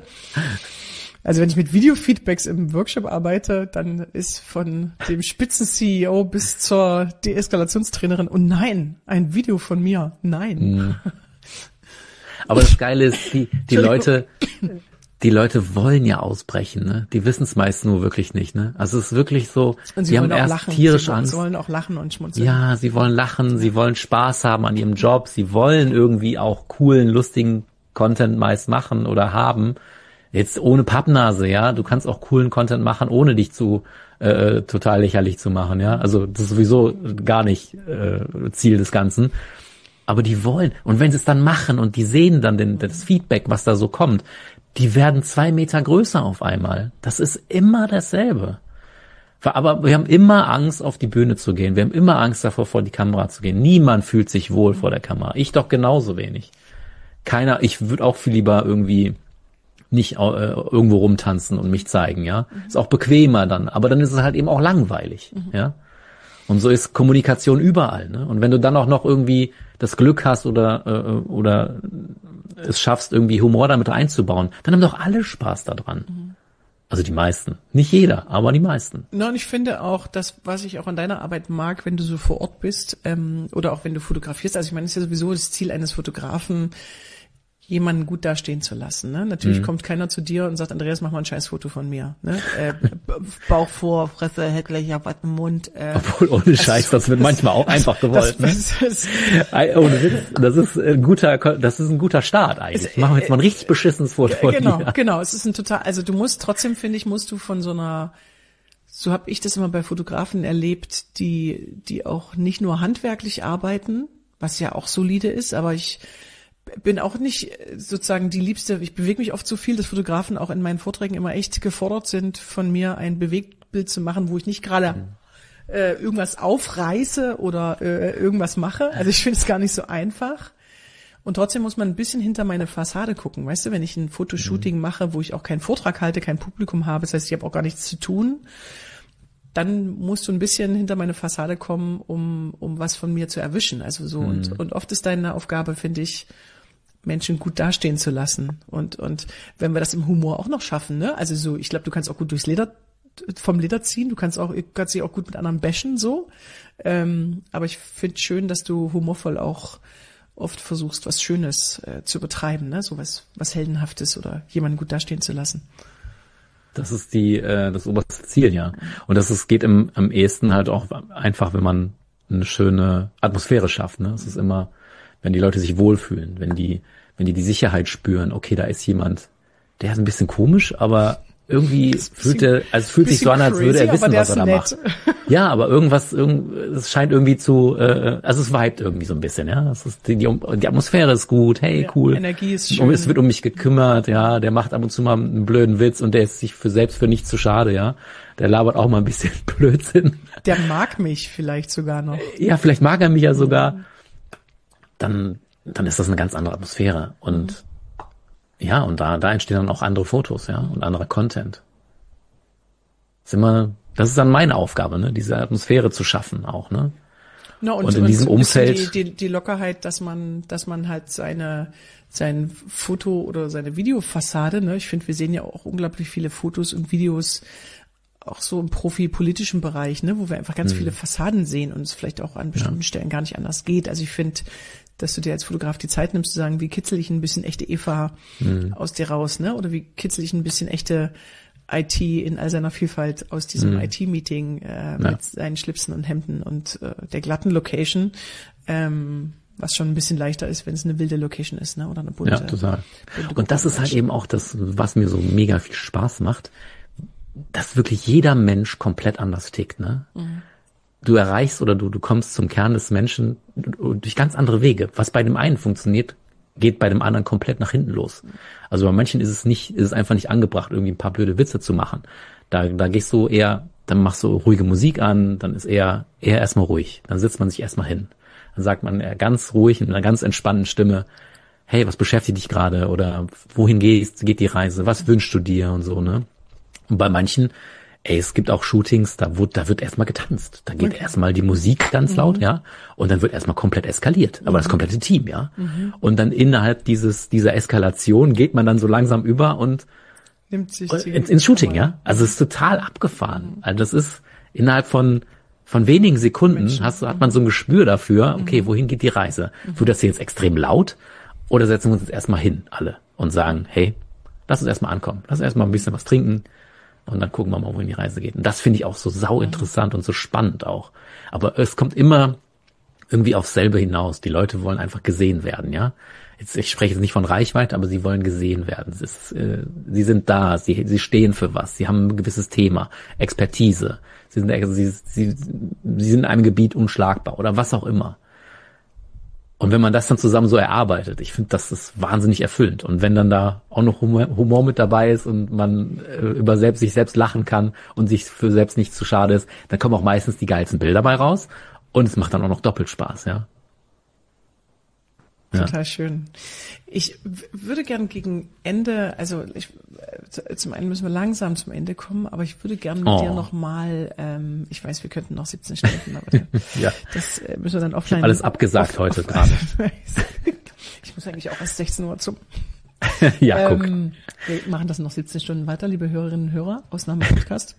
Speaker 2: Also wenn ich mit Videofeedbacks im Workshop arbeite, dann ist von dem Spitzen-C E O bis zur Deeskalationstrainerin, oh nein, ein Video von mir, nein. Mhm.
Speaker 3: Aber das Geile ist, die, die Leute, die Leute wollen ja ausbrechen, ne? Die wissen es meist nur wirklich nicht, ne? Also es ist wirklich so,
Speaker 2: und sie
Speaker 3: die
Speaker 2: haben
Speaker 3: erst
Speaker 2: lachen.
Speaker 3: tierisch
Speaker 2: sie
Speaker 3: Angst.
Speaker 2: Sie wollen auch lachen und schmunzeln.
Speaker 3: Ja, sie wollen lachen, sie wollen Spaß haben an ihrem Job, sie wollen irgendwie auch coolen, lustigen Content meist machen oder haben. Jetzt ohne Pappnase, ja. Du kannst auch coolen Content machen, ohne dich zu äh, total lächerlich zu machen, ja. Also das ist sowieso gar nicht äh, Ziel des Ganzen. Aber die wollen. Und wenn sie es dann machen und die sehen dann den, das Feedback, was da so kommt, die werden zwei Meter größer auf einmal. Das ist immer dasselbe. Aber wir haben immer Angst, auf die Bühne zu gehen. Wir haben immer Angst davor, vor die Kamera zu gehen. Niemand fühlt sich wohl vor der Kamera. Ich doch genauso wenig. Keiner, ich würde auch viel lieber irgendwie nicht äh, irgendwo rumtanzen und mich zeigen, ja. Mhm. Ist auch bequemer dann, aber dann ist es halt eben auch langweilig, mhm. ja. Und so ist Kommunikation überall, ne? Und wenn du dann auch noch irgendwie das Glück hast oder äh, oder es schaffst, irgendwie Humor damit einzubauen, dann haben doch alle Spaß daran. Mhm. Also die meisten. Nicht jeder, aber die meisten.
Speaker 2: Na, und ich finde auch, das, was ich auch an deiner Arbeit mag, wenn du so vor Ort bist, ähm, oder auch wenn du fotografierst, also ich meine, es ist ja sowieso das Ziel eines Fotografen, jemanden gut dastehen zu lassen. Ne? Natürlich mhm. kommt keiner zu dir und sagt, Andreas, mach mal ein scheiß Foto von mir. Ne? Äh, Bauch vor, Fresse, hält gleich auf den Mund. Äh,
Speaker 3: Obwohl, ohne Scheiß, das, das wird das, manchmal auch einfach gewollt. Das, ne? das, das, ohne Witz, das ist ein guter, das ist ein guter Start eigentlich. Es, Machen wir jetzt mal ein richtig beschissenes Foto von
Speaker 2: Genau,
Speaker 3: dir.
Speaker 2: genau. Es ist ein total, also du musst trotzdem, finde ich, musst du von so einer, so habe ich das immer bei Fotografen erlebt, die, die auch nicht nur handwerklich arbeiten, was ja auch solide ist, aber ich bin auch nicht sozusagen die Liebste, ich bewege mich oft so viel, dass Fotografen auch in meinen Vorträgen immer echt gefordert sind, von mir ein Bewegtbild zu machen, wo ich nicht gerade mhm. äh, irgendwas aufreiße oder äh, irgendwas mache. Also ich finde es gar nicht so einfach. Und trotzdem muss man ein bisschen hinter meine Fassade gucken. Weißt du, wenn ich ein Fotoshooting mhm. mache, wo ich auch keinen Vortrag halte, kein Publikum habe, das heißt, ich habe auch gar nichts zu tun, dann musst du ein bisschen hinter meine Fassade kommen, um um was von mir zu erwischen. Also so mhm. und und oft ist deine Aufgabe, finde ich, Menschen gut dastehen zu lassen. Und und wenn wir das im Humor auch noch schaffen, ne? Also so, ich glaube, du kannst auch gut durchs Leder vom Leder ziehen. Du kannst auch kannst dich auch gut mit anderen bashen so. Ähm, aber ich finde schön, dass du humorvoll auch oft versuchst, was Schönes äh, zu betreiben, ne? So was was Heldenhaftes oder jemanden gut dastehen zu lassen.
Speaker 3: Das ist die äh, das oberste Ziel, ja. Und das ist, geht im, am ehesten halt auch einfach, wenn man eine schöne Atmosphäre schafft. Ne? Es ist immer, wenn die Leute sich wohlfühlen, wenn die wenn die die Sicherheit spüren, okay, da ist jemand, der ist ein bisschen komisch, aber irgendwie fühlt er, also es fühlt sich so an, als würde er wissen, was er da macht. Ja, aber irgendwas, irgend, es scheint irgendwie zu, äh, also es vibet irgendwie so ein bisschen, ja. Es ist die, die, die Atmosphäre ist gut, hey, ja, cool.
Speaker 2: Energie ist schön.
Speaker 3: Und es wird um mich gekümmert, ja. Der macht ab und zu mal einen blöden Witz und der ist sich für selbst für nichts zu schade, ja. Der labert auch mal ein bisschen Blödsinn.
Speaker 2: Der mag mich vielleicht sogar noch.
Speaker 3: Ja, vielleicht mag er mich ja sogar. Dann, dann ist das eine ganz andere Atmosphäre und mhm. Ja, und da, da entstehen dann auch andere Fotos, ja, und anderer Content. Das ist immer, das ist dann meine Aufgabe, ne, diese Atmosphäre zu schaffen auch, ne.
Speaker 2: No, und,
Speaker 3: und in diesem
Speaker 2: und
Speaker 3: Umfeld.
Speaker 2: Die, die, die Lockerheit, dass man, dass man halt seine, sein Foto oder seine Videofassade, ne, ich finde, wir sehen ja auch unglaublich viele Fotos und Videos, auch so im profi-politischen Bereich, ne, wo wir einfach ganz hm. viele Fassaden sehen und es vielleicht auch an bestimmten ja. Stellen gar nicht anders geht. Also ich finde, dass du dir als Fotograf die Zeit nimmst zu sagen, wie kitzel ich ein bisschen echte Eva mhm. aus dir raus, ne? Oder wie kitzel ich ein bisschen echte I T in all seiner Vielfalt aus diesem mhm. I T-Meeting äh, ja. mit seinen Schlipsen und Hemden und äh, der glatten Location, ähm, was schon ein bisschen leichter ist, wenn es eine wilde Location ist, ne? Oder eine bunte.
Speaker 3: Ja, total. Bunte und das ist halt eben auch das, was mir so mega viel Spaß macht, dass wirklich jeder Mensch komplett anders tickt, ne? Mhm. Du erreichst oder du, du kommst zum Kern des Menschen durch ganz andere Wege. Was bei dem einen funktioniert, geht bei dem anderen komplett nach hinten los. Also bei manchen ist es nicht, ist es einfach nicht angebracht, irgendwie ein paar blöde Witze zu machen. Da, da gehst du eher, dann machst du ruhige Musik an, dann ist eher, eher erstmal ruhig. Dann setzt man sich erstmal hin. Dann sagt man eher ganz ruhig in einer ganz entspannten Stimme, hey, was beschäftigt dich gerade? Oder wohin gehst, geht die Reise? Was wünschst du dir? Und so, ne? Und bei manchen, ey, es gibt auch Shootings, da wird, da wird erstmal getanzt. Da geht okay. erstmal die Musik ganz mhm. laut, ja. Und dann wird erstmal komplett eskaliert. Aber mhm. das komplette Team, ja. Mhm. Und dann innerhalb dieses, dieser Eskalation geht man dann so langsam über und
Speaker 2: nimmt sich
Speaker 3: ins, ins Shooting, ja. Also es ist total abgefahren. Mhm. Also das ist innerhalb von, von wenigen Sekunden Menschen. hast du, hat man so ein Gespür dafür, okay, wohin geht die Reise? Mhm. Wird das hier jetzt extrem laut? Oder setzen wir uns jetzt erstmal hin, alle, und sagen, hey, lass uns erstmal ankommen. Lass uns erstmal ein bisschen was trinken. Und dann gucken wir mal, wohin die Reise geht. Und das finde ich auch so sau interessant und so spannend auch. Aber es kommt immer irgendwie aufs selbe hinaus. Die Leute wollen einfach gesehen werden, ja. Jetzt, ich spreche jetzt nicht von Reichweite, aber sie wollen gesehen werden. Es ist, äh, sie sind da, sie, sie stehen für was, sie haben ein gewisses Thema, Expertise. Sie sind, sie, sie, sie sind in einem Gebiet unschlagbar oder was auch immer. Und wenn man das dann zusammen so erarbeitet, ich finde, das ist wahnsinnig erfüllend. Und wenn dann da auch noch Humor, Humor mit dabei ist und man äh, über selbst sich selbst lachen kann und sich für selbst nicht zu schade ist, dann kommen auch meistens die geilsten Bilder dabei raus. Und es macht dann auch noch doppelt Spaß, ja.
Speaker 2: Ja. Total schön. Ich w- würde gern gegen Ende, also ich, zum einen müssen wir langsam zum Ende kommen, aber ich würde gern mit oh. dir nochmal, ähm, ich weiß, wir könnten noch siebzehn Stunden, aber
Speaker 3: ja.
Speaker 2: das äh, müssen wir dann offline.
Speaker 3: Ich hab alles abgesagt off- heute off- gerade.
Speaker 2: Ich muss eigentlich auch erst sechzehn Uhr zum
Speaker 3: Ja, guck.
Speaker 2: Ähm, wir machen das noch siebzehn Stunden weiter, liebe Hörerinnen und Hörer, Ausnahme-Podcast.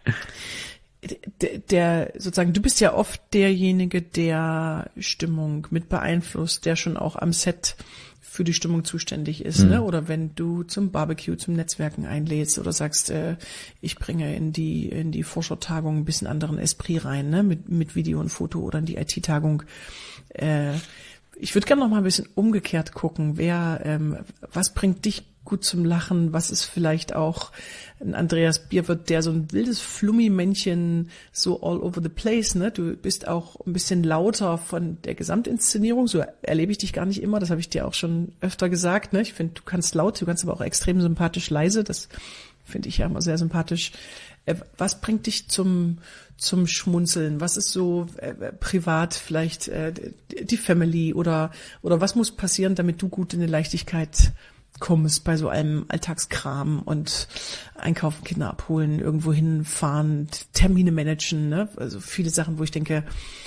Speaker 2: Der, der, sozusagen, du bist ja oft derjenige, der Stimmung mit beeinflusst, der schon auch am Set für die Stimmung zuständig ist, mhm. ne? Oder wenn du zum Barbecue, zum Netzwerken einlädst oder sagst, äh, ich bringe in die in die Forschertagung ein bisschen anderen Esprit rein, ne? Mit mit Video und Foto oder in die I T-Tagung. Äh, ich würde gerne noch mal ein bisschen umgekehrt gucken. Wer, ähm, was bringt dich gut zum Lachen? Was ist vielleicht auch ein Andreas Bierwirth, der so ein wildes Flummi-Männchen so all over the place, ne? Du bist auch ein bisschen lauter von der Gesamtinszenierung, so erlebe ich dich gar nicht immer, das habe ich dir auch schon öfter gesagt, ne? Ich finde, du kannst laut, du kannst aber auch extrem sympathisch leise, das finde ich ja immer sehr sympathisch. Was bringt dich zum zum Schmunzeln? Was ist so äh, privat vielleicht äh, die Family oder oder was muss passieren, damit du gut in die Leichtigkeit kommst bei so einem Alltagskram und einkaufen, Kinder abholen, irgendwo hinfahren, Termine managen, ne? Also viele Sachen, wo ich denke,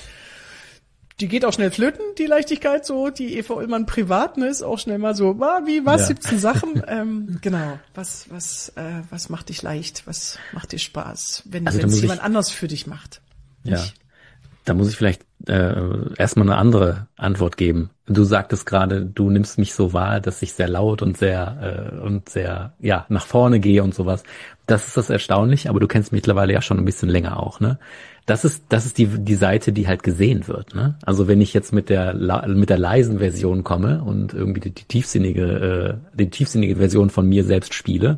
Speaker 2: die geht auch schnell flöten, die Leichtigkeit, so, die Eva Ullmann privat, ne, ist auch schnell mal so, ah, wie, was, ja. siebzehn Sachen, ähm, genau, was, was, äh, was macht dich leicht, was macht dir Spaß, wenn, also wenn es jemand ich, anders für dich macht?
Speaker 3: Ja, ich, da muss ich vielleicht äh, erstmal eine andere Antwort geben. Du sagtest gerade, du nimmst mich so wahr, dass ich sehr laut und sehr äh, und sehr ja nach vorne gehe und sowas. Das ist das Erstaunliche, aber du kennst mich mittlerweile ja schon ein bisschen länger auch, ne? Das ist das ist die die Seite, die halt gesehen wird, ne? Also wenn ich jetzt mit der mit der leisen Version komme und irgendwie die, die tiefsinnige äh, die tiefsinnige Version von mir selbst spiele,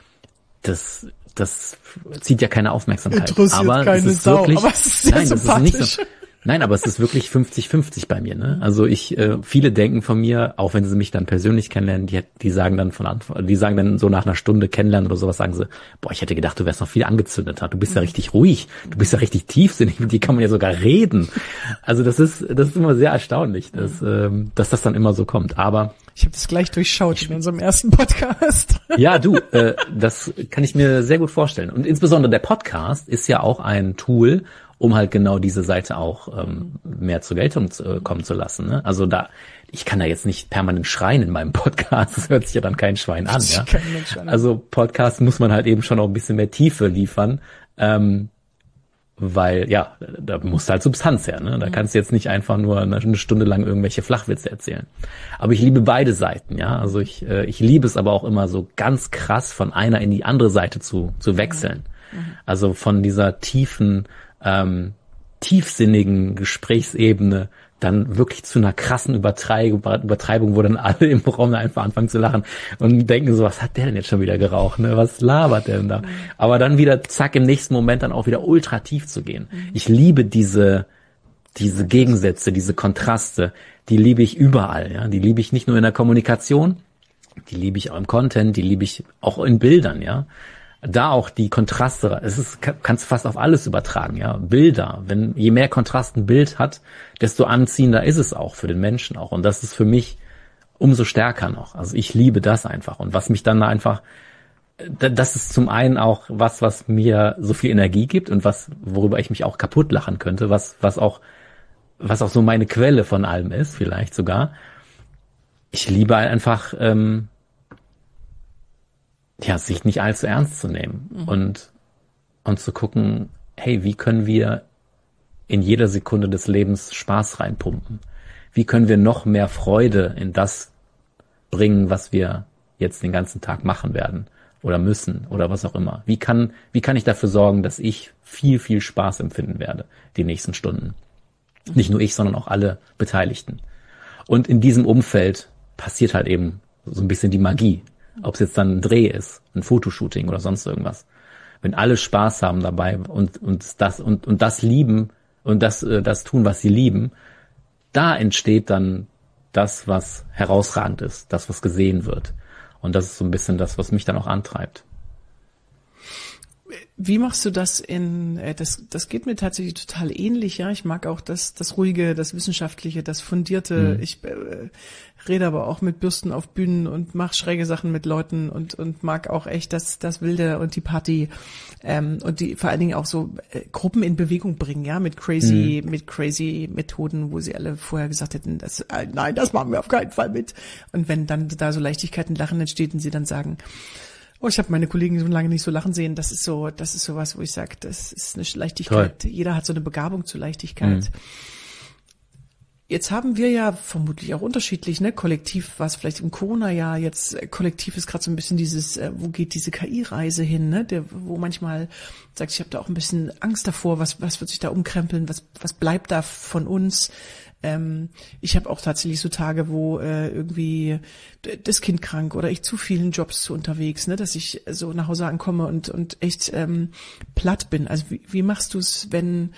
Speaker 3: das das zieht ja keine Aufmerksamkeit.
Speaker 2: Interessiert
Speaker 3: aber
Speaker 2: keine
Speaker 3: es ist
Speaker 2: Sau,
Speaker 3: wirklich,
Speaker 2: aber es ist sehr
Speaker 3: nein,
Speaker 2: sympathisch.
Speaker 3: Das ist nicht so, nein, aber es ist wirklich fünfzig fünfzig bei mir, ne? Also ich, äh, viele denken von mir, auch wenn sie mich dann persönlich kennenlernen, die, die sagen dann von Anfang, die sagen dann so nach einer Stunde kennenlernen oder sowas, sagen sie, boah, ich hätte gedacht, du wärst noch viel angezündeter. Du bist ja richtig ruhig. Du bist ja richtig tiefsinnig. Mit dir kann man ja sogar reden. Also das ist, das ist immer sehr erstaunlich, dass, ähm, dass das dann immer so kommt. Aber
Speaker 2: ich habe das gleich durchschaut in unserem ersten Podcast.
Speaker 3: Ja, du, äh, das kann ich mir sehr gut vorstellen. Und insbesondere der Podcast ist ja auch ein Tool, um halt genau diese Seite auch ähm, mehr zur Geltung zu, äh, kommen zu lassen. Ne? Also da, ich kann da jetzt nicht permanent schreien in meinem Podcast. Das hört sich ja dann kein Schwein an. Ja? Also Podcast muss man halt eben schon auch ein bisschen mehr Tiefe liefern. Ähm, weil, ja, da muss halt Substanz her, ne? Da kannst du jetzt nicht einfach nur eine Stunde lang irgendwelche Flachwitze erzählen. Aber ich liebe beide Seiten, ja. Also ich, äh, ich liebe es aber auch immer so ganz krass von einer in die andere Seite zu, zu wechseln. Mhm. Also von dieser tiefen, ähm, tiefsinnigen Gesprächsebene dann wirklich zu einer krassen Übertreibung, Übertreibung, wo dann alle im Raum einfach anfangen zu lachen und denken so, was hat der denn jetzt schon wieder geraucht, ne? Was labert der denn da? Mhm. Aber dann wieder, zack, im nächsten Moment dann auch wieder ultra tief zu gehen. Mhm. Ich liebe diese, diese Gegensätze, diese Kontraste, die liebe ich überall, ja? Die liebe ich nicht nur in der Kommunikation, die liebe ich auch im Content, die liebe ich auch in Bildern, ja? Da auch die Kontraste, es ist, kannst fast auf alles übertragen, ja. Bilder, wenn, je mehr Kontrast ein Bild hat, desto anziehender ist es auch für den Menschen auch. Und das ist für mich umso stärker noch. Also ich liebe das einfach. Und was mich dann einfach, das ist zum einen auch was, was mir so viel Energie gibt und was, worüber ich mich auch kaputt lachen könnte, was, was auch, was auch so meine Quelle von allem ist, vielleicht sogar. Ich liebe einfach, ähm, ja, sich nicht allzu ernst zu nehmen mhm. und, und zu gucken, hey, wie können wir in jeder Sekunde des Lebens Spaß reinpumpen? Wie können wir noch mehr Freude in das bringen, was wir jetzt den ganzen Tag machen werden oder müssen oder was auch immer? Wie kann, wie kann ich dafür sorgen, dass ich viel, viel Spaß empfinden werde, die nächsten Stunden? Mhm. Nicht nur ich, sondern auch alle Beteiligten. Und in diesem Umfeld passiert halt eben so ein bisschen die Magie. Ob es jetzt dann ein Dreh ist, ein Fotoshooting oder sonst irgendwas. Wenn alle Spaß haben dabei und, und das, und, und das lieben und das, äh, das tun, was sie lieben, da entsteht dann das, was herausragend ist, das, was gesehen wird. Und das ist so ein bisschen das, was mich dann auch antreibt.
Speaker 2: Wie machst du das in, äh, das, das geht mir tatsächlich total ähnlich, ja. Ich mag auch das, das Ruhige, das Wissenschaftliche, das Fundierte. Mhm. Ich äh, rede aber auch mit Bürsten auf Bühnen und mache schräge Sachen mit Leuten und, und mag auch echt das, das Wilde und die Party, ähm, und die vor allen Dingen auch so äh, Gruppen in Bewegung bringen, ja, mit crazy, mhm. mit crazy Methoden, wo sie alle vorher gesagt hätten, das, äh, nein, das machen wir auf keinen Fall mit. Und wenn dann da so Leichtigkeit und Lachen entsteht und sie dann sagen, oh, ich habe meine Kollegen so lange nicht so lachen sehen. Das ist so, das ist sowas, wo ich sage, das ist eine Leichtigkeit. Toll. Jeder hat so eine Begabung zur Leichtigkeit. Mhm. Jetzt haben wir ja vermutlich auch unterschiedlich, ne, kollektiv, was vielleicht im Corona-Jahr jetzt, äh, kollektiv ist gerade so ein bisschen dieses, äh, wo geht diese K I-Reise hin, ne, der, wo manchmal sagt, ich habe da auch ein bisschen Angst davor, was, was wird sich da umkrempeln, was, was bleibt da von uns? Ähm, ich habe auch tatsächlich so Tage, wo äh, irgendwie das Kind krank oder ich zu vielen Jobs zu unterwegs, ne, dass ich so nach Hause ankomme und und echt ähm, platt bin. Also wie, wie machst du es, wenn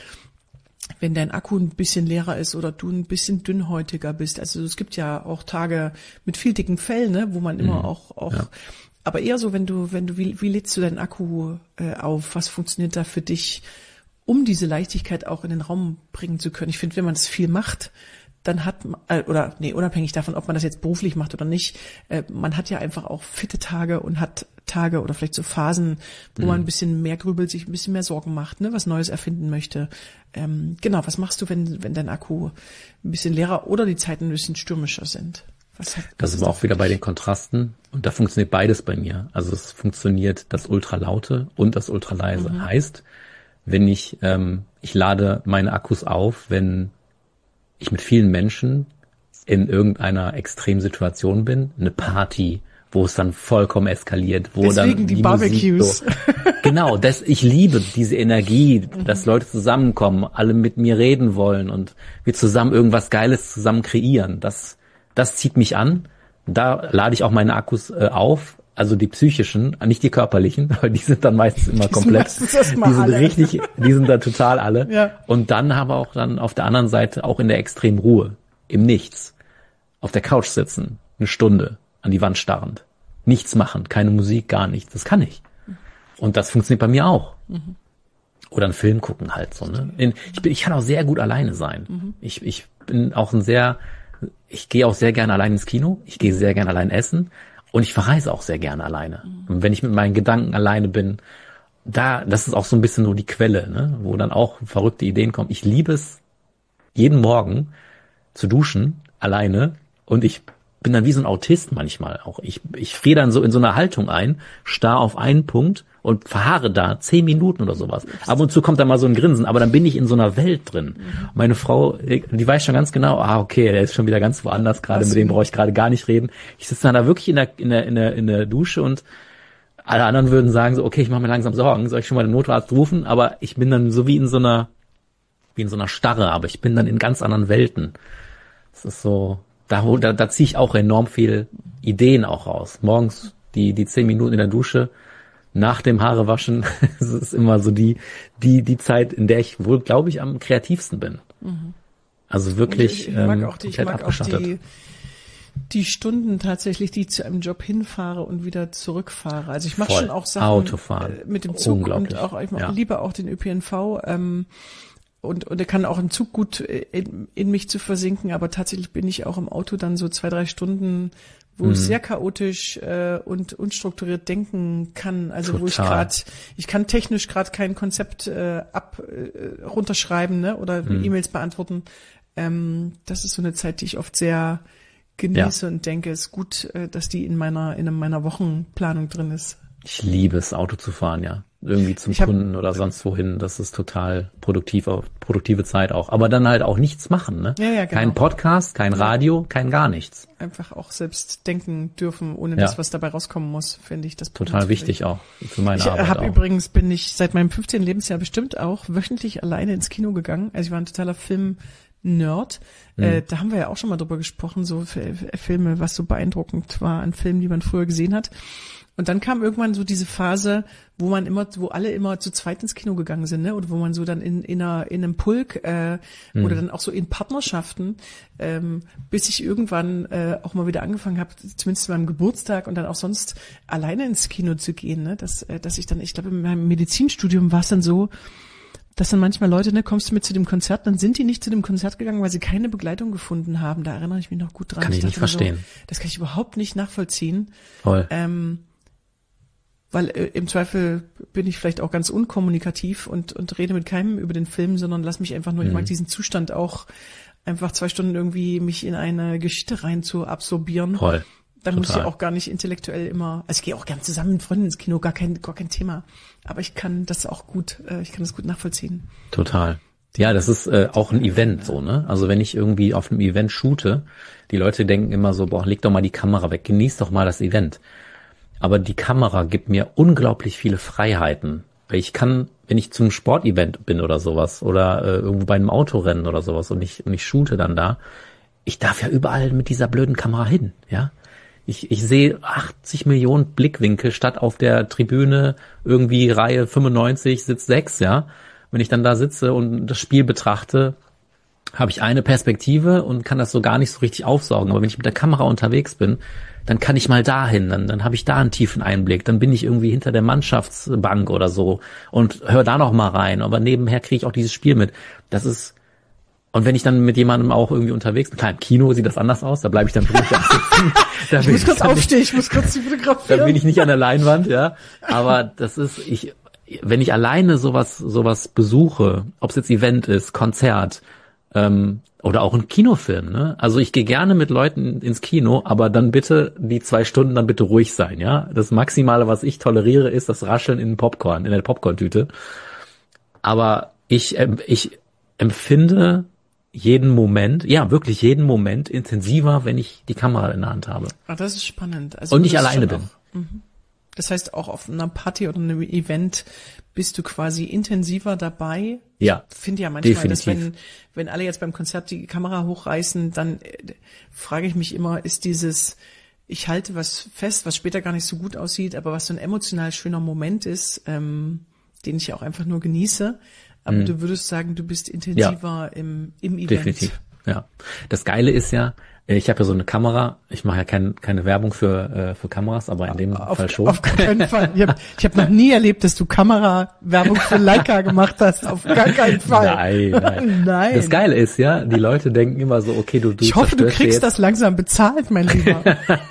Speaker 2: wenn dein Akku ein bisschen leerer ist oder du ein bisschen dünnhäutiger bist? Also es gibt ja auch Tage mit viel dicken Fell, ne, wo man mhm. immer auch auch ja. Aber eher so, wenn du wenn du wie, wie lädst du deinen Akku äh, auf? Was funktioniert da für dich, um diese Leichtigkeit auch in den Raum bringen zu können? Ich finde, wenn man das viel macht, dann hat man, äh, oder nee, unabhängig davon, ob man das jetzt beruflich macht oder nicht, äh, man hat ja einfach auch fitte Tage und hat Tage oder vielleicht so Phasen, wo mhm. man ein bisschen mehr grübelt, sich ein bisschen mehr Sorgen macht, ne, was Neues erfinden möchte. Ähm, genau, was machst du, wenn wenn dein Akku ein bisschen leerer oder die Zeiten ein bisschen stürmischer sind? Was hat,
Speaker 3: das ist aber auch wieder bei den Kontrasten und da funktioniert beides bei mir. Also es funktioniert das Ultralaute und das Ultraleise. Mhm. Heißt, wenn ich, ähm, ich lade meine Akkus auf, wenn ich mit vielen Menschen in irgendeiner Extremsituation bin, eine Party, wo es dann vollkommen eskaliert, wo
Speaker 2: Deswegen
Speaker 3: dann
Speaker 2: die,
Speaker 3: die
Speaker 2: Barbecues.
Speaker 3: Musik so, genau, das, ich liebe diese Energie, dass Leute zusammenkommen, alle mit mir reden wollen und wir zusammen irgendwas Geiles zusammen kreieren. Das, das zieht mich an. Da lade ich auch meine Akkus äh, auf. Also die psychischen, nicht die körperlichen, weil die sind dann meistens immer die komplett. Meistens die sind alle. richtig, die sind da total alle. Ja. Und dann haben wir auch dann auf der anderen Seite auch in der extremen Ruhe, im Nichts, auf der Couch sitzen, eine Stunde, an die Wand starrend, nichts machen, keine Musik, gar nichts. Das kann ich. Und das funktioniert bei mir auch. Mhm. Oder einen Film gucken halt so. Ne? In, ich bin, ich kann auch sehr gut alleine sein. Mhm. Ich, ich bin auch ein sehr, ich gehe auch sehr gerne allein ins Kino. Ich gehe sehr gerne allein essen. Und ich verreise auch sehr gerne alleine. Mhm. Und wenn ich mit meinen Gedanken alleine bin, da, das ist auch so ein bisschen so die Quelle, ne, wo dann auch verrückte Ideen kommen. Ich liebe es, jeden Morgen zu duschen, alleine. Und ich bin dann wie so ein Autist manchmal auch. Ich, ich friere dann so in so einer Haltung ein, starr auf einen Punkt und verharre da zehn Minuten oder sowas. Ab und zu kommt da mal so ein Grinsen, aber dann bin ich in so einer Welt drin. Mhm. Meine Frau, die weiß schon ganz genau, ah, okay, der ist schon wieder ganz woanders gerade, mit dem brauche ich gerade gar nicht reden. Ich sitze dann da wirklich in der, in der, in der, in der Dusche und alle anderen würden sagen so, okay, ich mache mir langsam Sorgen, soll ich schon mal den Notarzt rufen? Aber ich bin dann so wie in so einer, wie in so einer Starre, aber ich bin dann in ganz anderen Welten. Das ist so, da, da, da ziehe ich auch enorm viel Ideen auch raus. Morgens die, die zehn Minuten in der Dusche, nach dem Haarewaschen, das ist immer so die, die, die Zeit, in der ich wohl, glaube ich, am kreativsten bin. Mhm. Also wirklich,
Speaker 2: ich, ich mag auch die, ich mag auch die, die Stunden tatsächlich, die ich zu einem Job hinfahre und wieder zurückfahre. Also ich mache schon auch Sachen
Speaker 3: Autofahren.
Speaker 2: mit dem Zug und auch, ich ja. liebe auch den Ö P N V, ähm, und, und er kann auch im Zug gut in, in mich zu versinken, aber tatsächlich bin ich auch im Auto dann so zwei, drei Stunden, wo mhm. ich sehr chaotisch äh, und unstrukturiert denken kann. Also Total. wo ich gerade, ich kann technisch gerade kein Konzept äh, ab äh, runterschreiben, ne, oder mhm. E-Mails beantworten. Ähm, das ist so eine Zeit, die ich oft sehr genieße ja. und denke, es ist gut, äh, dass die in meiner in meiner Wochenplanung drin ist.
Speaker 3: Ich liebe es, Auto zu fahren, ja. Irgendwie zum hab, Kunden oder sonst wohin. Das ist total produktiv, produktive Zeit auch. Aber dann halt auch nichts machen, ne?
Speaker 2: Ja, ja, genau.
Speaker 3: Kein Podcast, kein Radio, kein gar nichts.
Speaker 2: Einfach auch selbst denken dürfen, ohne
Speaker 3: ja.
Speaker 2: das, was dabei rauskommen muss, finde ich das
Speaker 3: total wichtig auch für meine
Speaker 2: ich
Speaker 3: Arbeit.
Speaker 2: Ich habe
Speaker 3: auch.
Speaker 2: übrigens, bin ich seit meinem fünfzehnten Lebensjahr bestimmt auch wöchentlich alleine ins Kino gegangen. Also ich war ein totaler Film Nerd. Mhm. Äh, da haben wir ja auch schon mal drüber gesprochen, so F- Filme, was so beeindruckend war an Filmen, die man früher gesehen hat. Und dann kam irgendwann so diese Phase, wo man immer, wo alle immer zu zweit ins Kino gegangen sind, ne? Oder wo man so dann in in, einer, in einem Pulk äh, mhm. oder dann auch so in Partnerschaften, ähm, bis ich irgendwann äh, auch mal wieder angefangen habe, zumindest zu meinem Geburtstag und dann auch sonst alleine ins Kino zu gehen, ne? Dass äh, dass ich dann, ich glaube, in meinem Medizinstudium war es dann so, dass dann manchmal Leute, ne, kommst du mit zu dem Konzert, dann sind die nicht zu dem Konzert gegangen, weil sie keine Begleitung gefunden haben. Da erinnere ich mich noch gut dran.
Speaker 3: Kann ich, ich nicht verstehen.
Speaker 2: So, das kann ich überhaupt nicht nachvollziehen.
Speaker 3: Voll.
Speaker 2: Ähm, weil äh, im Zweifel bin ich vielleicht auch ganz unkommunikativ und und rede mit keinem über den Film, sondern lass mich einfach nur, mhm. ich mag diesen Zustand auch, einfach zwei Stunden irgendwie mich in eine Geschichte rein zu absorbieren.
Speaker 3: Voll.
Speaker 2: Dann
Speaker 3: Total.
Speaker 2: muss ich auch gar nicht intellektuell immer, also ich gehe auch gern zusammen mit Freunden ins Kino, gar kein gar kein Thema. Aber ich kann das auch gut, äh, ich kann das gut nachvollziehen.
Speaker 3: Total. Ja, das ist äh, auch ein Event so, ne? Also wenn ich irgendwie auf einem Event shoote, die Leute denken immer so, boah, leg doch mal die Kamera weg, genieß doch mal das Event. Aber die Kamera gibt mir unglaublich viele Freiheiten. Weil ich kann, wenn ich zum Sportevent bin oder sowas oder äh, irgendwo bei einem Autorennen oder sowas und ich, und ich shoote dann da, ich darf ja überall mit dieser blöden Kamera hin, ja. Ich, ich sehe achtzig Millionen Blickwinkel statt auf der Tribüne irgendwie Reihe fünfundneunzig, Sitz sechs, ja. Wenn ich dann da sitze und das Spiel betrachte, habe ich eine Perspektive und kann das so gar nicht so richtig aufsaugen. Aber wenn ich mit der Kamera unterwegs bin, dann kann ich mal dahin, dann, dann habe ich da einen tiefen Einblick, dann bin ich irgendwie hinter der Mannschaftsbank oder so und höre da noch mal rein. Aber nebenher kriege ich auch dieses Spiel mit. Das ist, und wenn ich dann mit jemandem auch irgendwie unterwegs bin, klar, im Kino sieht das anders aus, da bleibe ich dann wirklich da sitzen. Da
Speaker 2: ich muss kurz aufstehen, ich muss kurz die fotografieren.
Speaker 3: Da bin ich nicht an der Leinwand, ja. Aber das ist, ich, wenn ich alleine sowas, sowas besuche, ob es jetzt Event ist, Konzert, ähm, oder auch ein Kinofilm, ne? Also ich gehe gerne mit Leuten ins Kino, aber dann bitte die zwei Stunden dann bitte ruhig sein, ja? Das Maximale, was ich toleriere, ist das Rascheln in Popcorn, in der Popcorn-Tüte. Aber ich, ich empfinde jeden Moment, ja, wirklich jeden Moment intensiver, wenn ich die Kamera in der Hand habe.
Speaker 2: Ah, das ist spannend. Also
Speaker 3: und nicht alleine bin.
Speaker 2: Auch, mhm. Das heißt, auch auf einer Party oder einem Event bist du quasi intensiver dabei.
Speaker 3: Ja,
Speaker 2: ich finde ja manchmal,
Speaker 3: definitiv.
Speaker 2: dass wenn, wenn alle jetzt beim Konzert die Kamera hochreißen, dann äh, frage ich mich immer, ist dieses, ich halte was fest, was später gar nicht so gut aussieht, aber was so ein emotional schöner Moment ist, ähm, den ich auch einfach nur genieße. Aber mhm. du würdest sagen, du bist intensiver ja. im, im Event.
Speaker 3: Definitiv, ja. Das Geile ist ja, ich habe ja so eine Kamera, ich mache ja kein, keine Werbung für äh, für Kameras, aber in dem
Speaker 2: auf,
Speaker 3: Fall schon.
Speaker 2: Auf keinen Fall. Ich habe ich hab noch nie erlebt, dass du Kamera-Werbung für Leica gemacht hast. Auf gar keinen Fall.
Speaker 3: Nein, nein.
Speaker 2: nein.
Speaker 3: Das Geile ist ja, die Leute denken immer so, okay, du du
Speaker 2: Ich hoffe, du kriegst das langsam bezahlt, mein Lieber.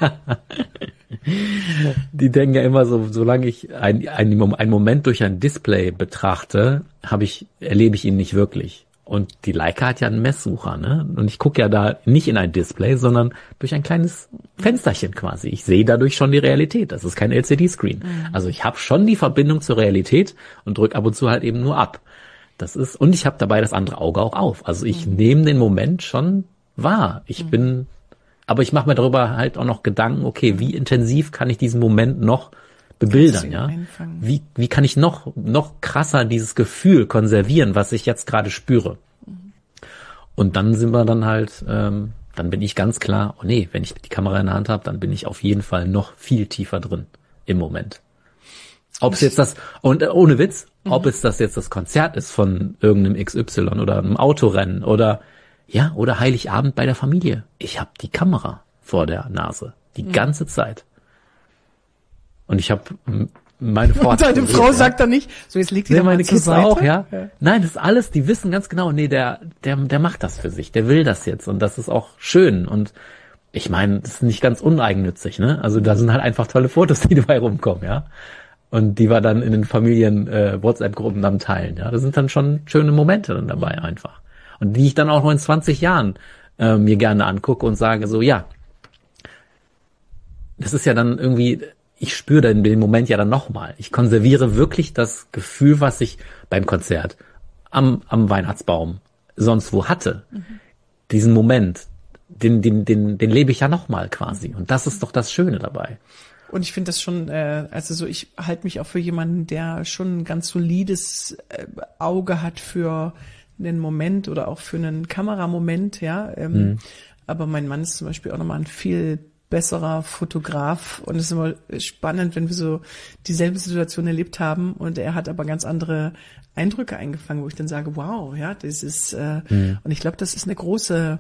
Speaker 3: Die denken ja immer so, solange ich ein, ein, einen Moment durch ein Display betrachte, habe ich, erlebe ich ihn nicht wirklich. Und die Leica hat ja einen Messsucher, ne? Und ich gucke ja da nicht in ein Display, sondern durch ein kleines Fensterchen quasi. Ich sehe dadurch schon die Realität. Das ist kein L C D-Screen. Mhm. Also ich habe schon die Verbindung zur Realität und drücke ab und zu halt eben nur ab. Das ist, und ich habe dabei das andere Auge auch auf. Also ich mhm. nehme den Moment schon wahr. Ich mhm. bin, aber ich mache mir darüber halt auch noch Gedanken, okay, wie intensiv kann ich diesen Moment noch bebildern, ja? Wie, wie kann ich noch, noch krasser dieses Gefühl konservieren, was ich jetzt gerade spüre? Mhm. Und dann sind wir dann halt, ähm, dann bin ich ganz klar, oh nee, wenn ich die Kamera in der Hand habe, dann bin ich auf jeden Fall noch viel tiefer drin im Moment. Ob es jetzt das, und äh, ohne Witz, mhm. ob es das jetzt das Konzert ist von irgendeinem X Y oder einem Autorennen oder, ja, oder Heiligabend bei der Familie. Ich habe die Kamera vor der Nase, die mhm. ganze Zeit. Und ich habe meine Frau.
Speaker 2: Und deine Frau ja. sagt dann nicht, so jetzt legt die
Speaker 3: nee,
Speaker 2: doch
Speaker 3: meine
Speaker 2: mal zur
Speaker 3: Kids
Speaker 2: Seite.
Speaker 3: auch, ja? ja. Nein, das ist alles, die wissen ganz genau, nee, der, der, der macht das für sich, der will das jetzt und das ist auch schön und ich meine, das ist nicht ganz uneigennützig, ne? Also da sind halt einfach tolle Fotos, die dabei rumkommen, ja? Und die wir dann in den Familien äh, WhatsApp-Gruppen dann teilen, ja? Da sind dann schon schöne Momente dann dabei einfach. Und die ich dann auch noch in zwanzig Jahren äh, mir gerne angucke und sage so, ja, das ist ja dann irgendwie, ich spüre dann den Moment ja dann nochmal. Ich konserviere wirklich das Gefühl, was ich beim Konzert, am, am Weihnachtsbaum, sonst wo hatte. Mhm. Diesen Moment, den, den, den, den lebe ich ja nochmal quasi. Und das ist doch das Schöne dabei.
Speaker 2: Und ich finde das schon, äh, also so, ich halte mich auch für jemanden, der schon ein ganz solides äh, Auge hat für einen Moment oder auch für einen Kameramoment, ja. Ähm, mhm. Aber mein Mann ist zum Beispiel auch nochmal ein viel besserer Fotograf und es ist immer spannend, wenn wir so dieselbe Situation erlebt haben und er hat aber ganz andere Eindrücke eingefangen, wo ich dann sage, wow, ja, das ist äh, mhm. und ich glaube, das ist eine große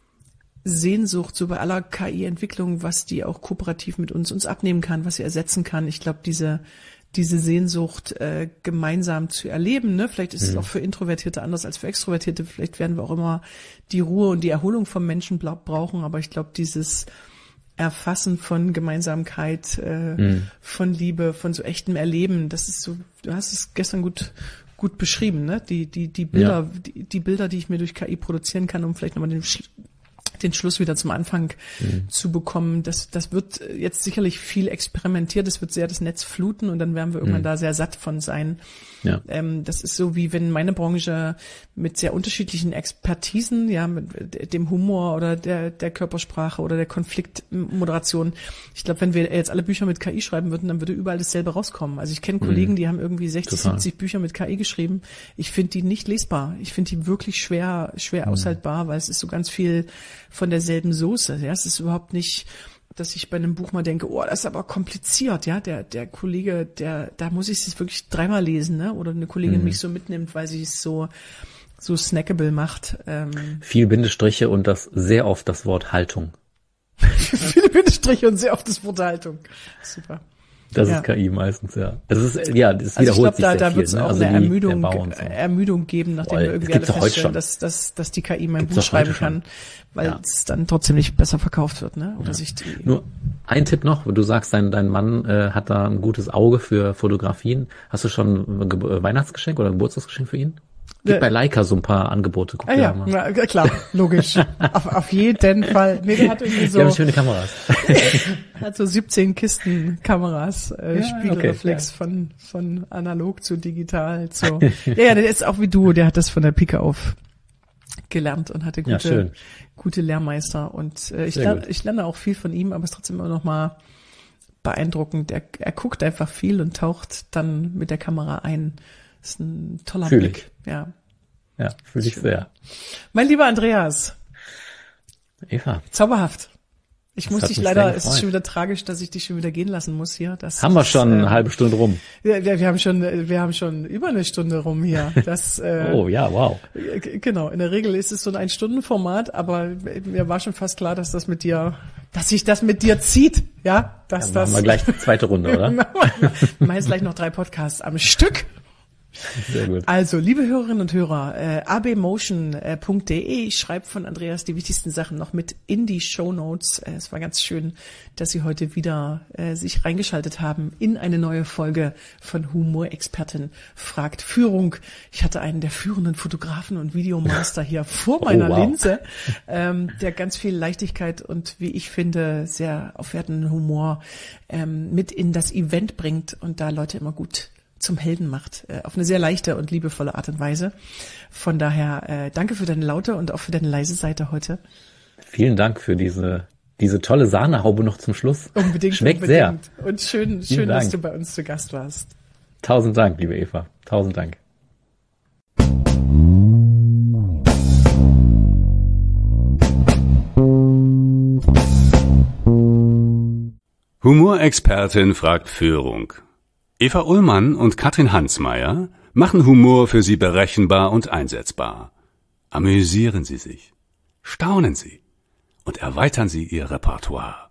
Speaker 2: Sehnsucht so bei aller K I-Entwicklung, was die auch kooperativ mit uns uns abnehmen kann, was sie ersetzen kann. Ich glaube, diese diese Sehnsucht äh, gemeinsam zu erleben, ne? Vielleicht ist mhm. es auch für Introvertierte anders als für Extrovertierte. Vielleicht werden wir auch immer die Ruhe und die Erholung vom Menschen brauchen, aber ich glaube, dieses Erfassen von Gemeinsamkeit, äh, mhm. von Liebe, von so echtem Erleben, das ist so, du hast es gestern gut gut beschrieben, ne? Die die die Bilder, ja. die, die Bilder, die ich mir durch K I produzieren kann, um vielleicht nochmal den den Schluss wieder zum Anfang mhm. zu bekommen. Das, das wird jetzt sicherlich viel experimentiert. Das wird sehr das Netz fluten und dann werden wir irgendwann mhm. da sehr satt von sein. Ja. Ähm, das ist so, wie wenn meine Branche mit sehr unterschiedlichen Expertisen, ja, mit dem Humor oder der, der Körpersprache oder der Konfliktmoderation. Ich glaube, wenn wir jetzt alle Bücher mit K I schreiben würden, dann würde überall dasselbe rauskommen. Also ich kenne mhm. Kollegen, die haben irgendwie sechzig, Total. siebzig Bücher mit K I geschrieben. Ich finde die nicht lesbar. Ich finde die wirklich schwer, schwer mhm. aushaltbar, weil es ist so ganz viel von derselben Soße. Ja, es ist überhaupt nicht, dass ich bei einem Buch mal denke, oh, das ist aber kompliziert, ja, der der Kollege, der da muss ich es wirklich dreimal lesen, ne? Oder eine Kollegin mhm. mich so mitnimmt, weil sie es so so snackable macht. Ähm.
Speaker 3: Viel Bindestriche und das sehr oft das Wort Haltung.
Speaker 2: Viele Bindestriche und sehr oft das Wort Haltung. Super.
Speaker 3: Das
Speaker 2: ja.
Speaker 3: ist K I meistens, ja. Es ist, ja, das
Speaker 2: also
Speaker 3: wiederholt
Speaker 2: ich glaub,
Speaker 3: sich
Speaker 2: da,
Speaker 3: sehr
Speaker 2: da wird es auch
Speaker 3: also
Speaker 2: eine
Speaker 3: die,
Speaker 2: Ermüdung,
Speaker 3: so.
Speaker 2: Ermüdung geben, nachdem
Speaker 3: Voll.
Speaker 2: wir irgendwie alle feststellen, dass, dass, dass die K I mein
Speaker 3: gibt's
Speaker 2: Buch schreiben kann, weil ja. es dann trotzdem nicht besser verkauft wird, ne? Oder
Speaker 3: ja.
Speaker 2: sich die
Speaker 3: Nur ein Tipp noch, du sagst, dein, dein Mann äh, hat da ein gutes Auge für Fotografien. Hast du schon ein Ge- Weihnachtsgeschenk oder ein Geburtstagsgeschenk für ihn? Gibt bei Leica so ein paar Angebote. Guck
Speaker 2: ah, ja, mal. ja, klar, logisch. auf, auf jeden Fall. Nee, der hat irgendwie so.
Speaker 3: Die haben schöne Kameras.
Speaker 2: Hat so siebzehn Kisten Kameras, äh, ja, Spiegelreflex okay, ja. von, von analog zu digital. So. ja, ja, der ist auch wie du, der hat das von der Pike auf gelernt und hatte gute, ja, gute Lehrmeister. Und äh, ich, lerne, ich lerne auch viel von ihm, aber es ist trotzdem immer noch mal beeindruckend. Er, er guckt einfach viel und taucht dann mit der Kamera ein. Das ist ein toller
Speaker 3: Fühl
Speaker 2: Blick.
Speaker 3: Ich.
Speaker 2: Ja,
Speaker 3: ja fühle ich sehr.
Speaker 2: Mein lieber Andreas.
Speaker 3: Eva.
Speaker 2: Zauberhaft. Ich das muss dich leider, es ist schon wieder tragisch, dass ich dich schon wieder gehen lassen muss hier. Das
Speaker 3: haben wir
Speaker 2: ist,
Speaker 3: schon
Speaker 2: äh,
Speaker 3: eine halbe Stunde rum.
Speaker 2: Ja, wir haben schon, wir haben schon über eine Stunde rum hier. Das, äh,
Speaker 3: oh ja, wow.
Speaker 2: Genau, in der Regel ist es so ein Ein-Stunden-Format, aber mir war schon fast klar, dass das mit dir, dass sich das mit dir zieht, ja, dass ja,
Speaker 3: das. Machen wir gleich die zweite Runde, oder?
Speaker 2: Wir machen jetzt gleich noch drei Podcasts am Stück.
Speaker 3: Sehr gut.
Speaker 2: Also, liebe Hörerinnen und Hörer, äh, a b motion punkt d e, ich schreibe von Andreas die wichtigsten Sachen noch mit in die Shownotes. Äh, es war ganz schön, dass Sie heute wieder äh, sich reingeschaltet haben in eine neue Folge von Humorexpertin fragt Führung. Ich hatte einen der führenden Fotografen und Videomaster hier vor meiner oh, wow. Linse, ähm, der ganz viel Leichtigkeit und, wie ich finde, sehr aufwertenden Humor ähm, mit in das Event bringt und da Leute immer gut zum Helden macht, äh, auf eine sehr leichte und liebevolle Art und Weise. Von daher äh, danke für deine laute und auch für deine leise Seite heute.
Speaker 3: Vielen Dank für diese diese tolle Sahnehaube noch zum Schluss.
Speaker 2: Unbedingt.
Speaker 3: Schmeckt
Speaker 2: unbedingt.
Speaker 3: sehr.
Speaker 2: Und schön, schön, dass du bei uns zu Gast warst.
Speaker 3: Tausend Dank, liebe Eva. Tausend Dank.
Speaker 1: Humorexpertin fragt Führung. Eva Ullmann und Katrin Hansmeier machen Humor für Sie berechenbar und einsetzbar. Amüsieren Sie sich, staunen Sie und erweitern Sie Ihr Repertoire.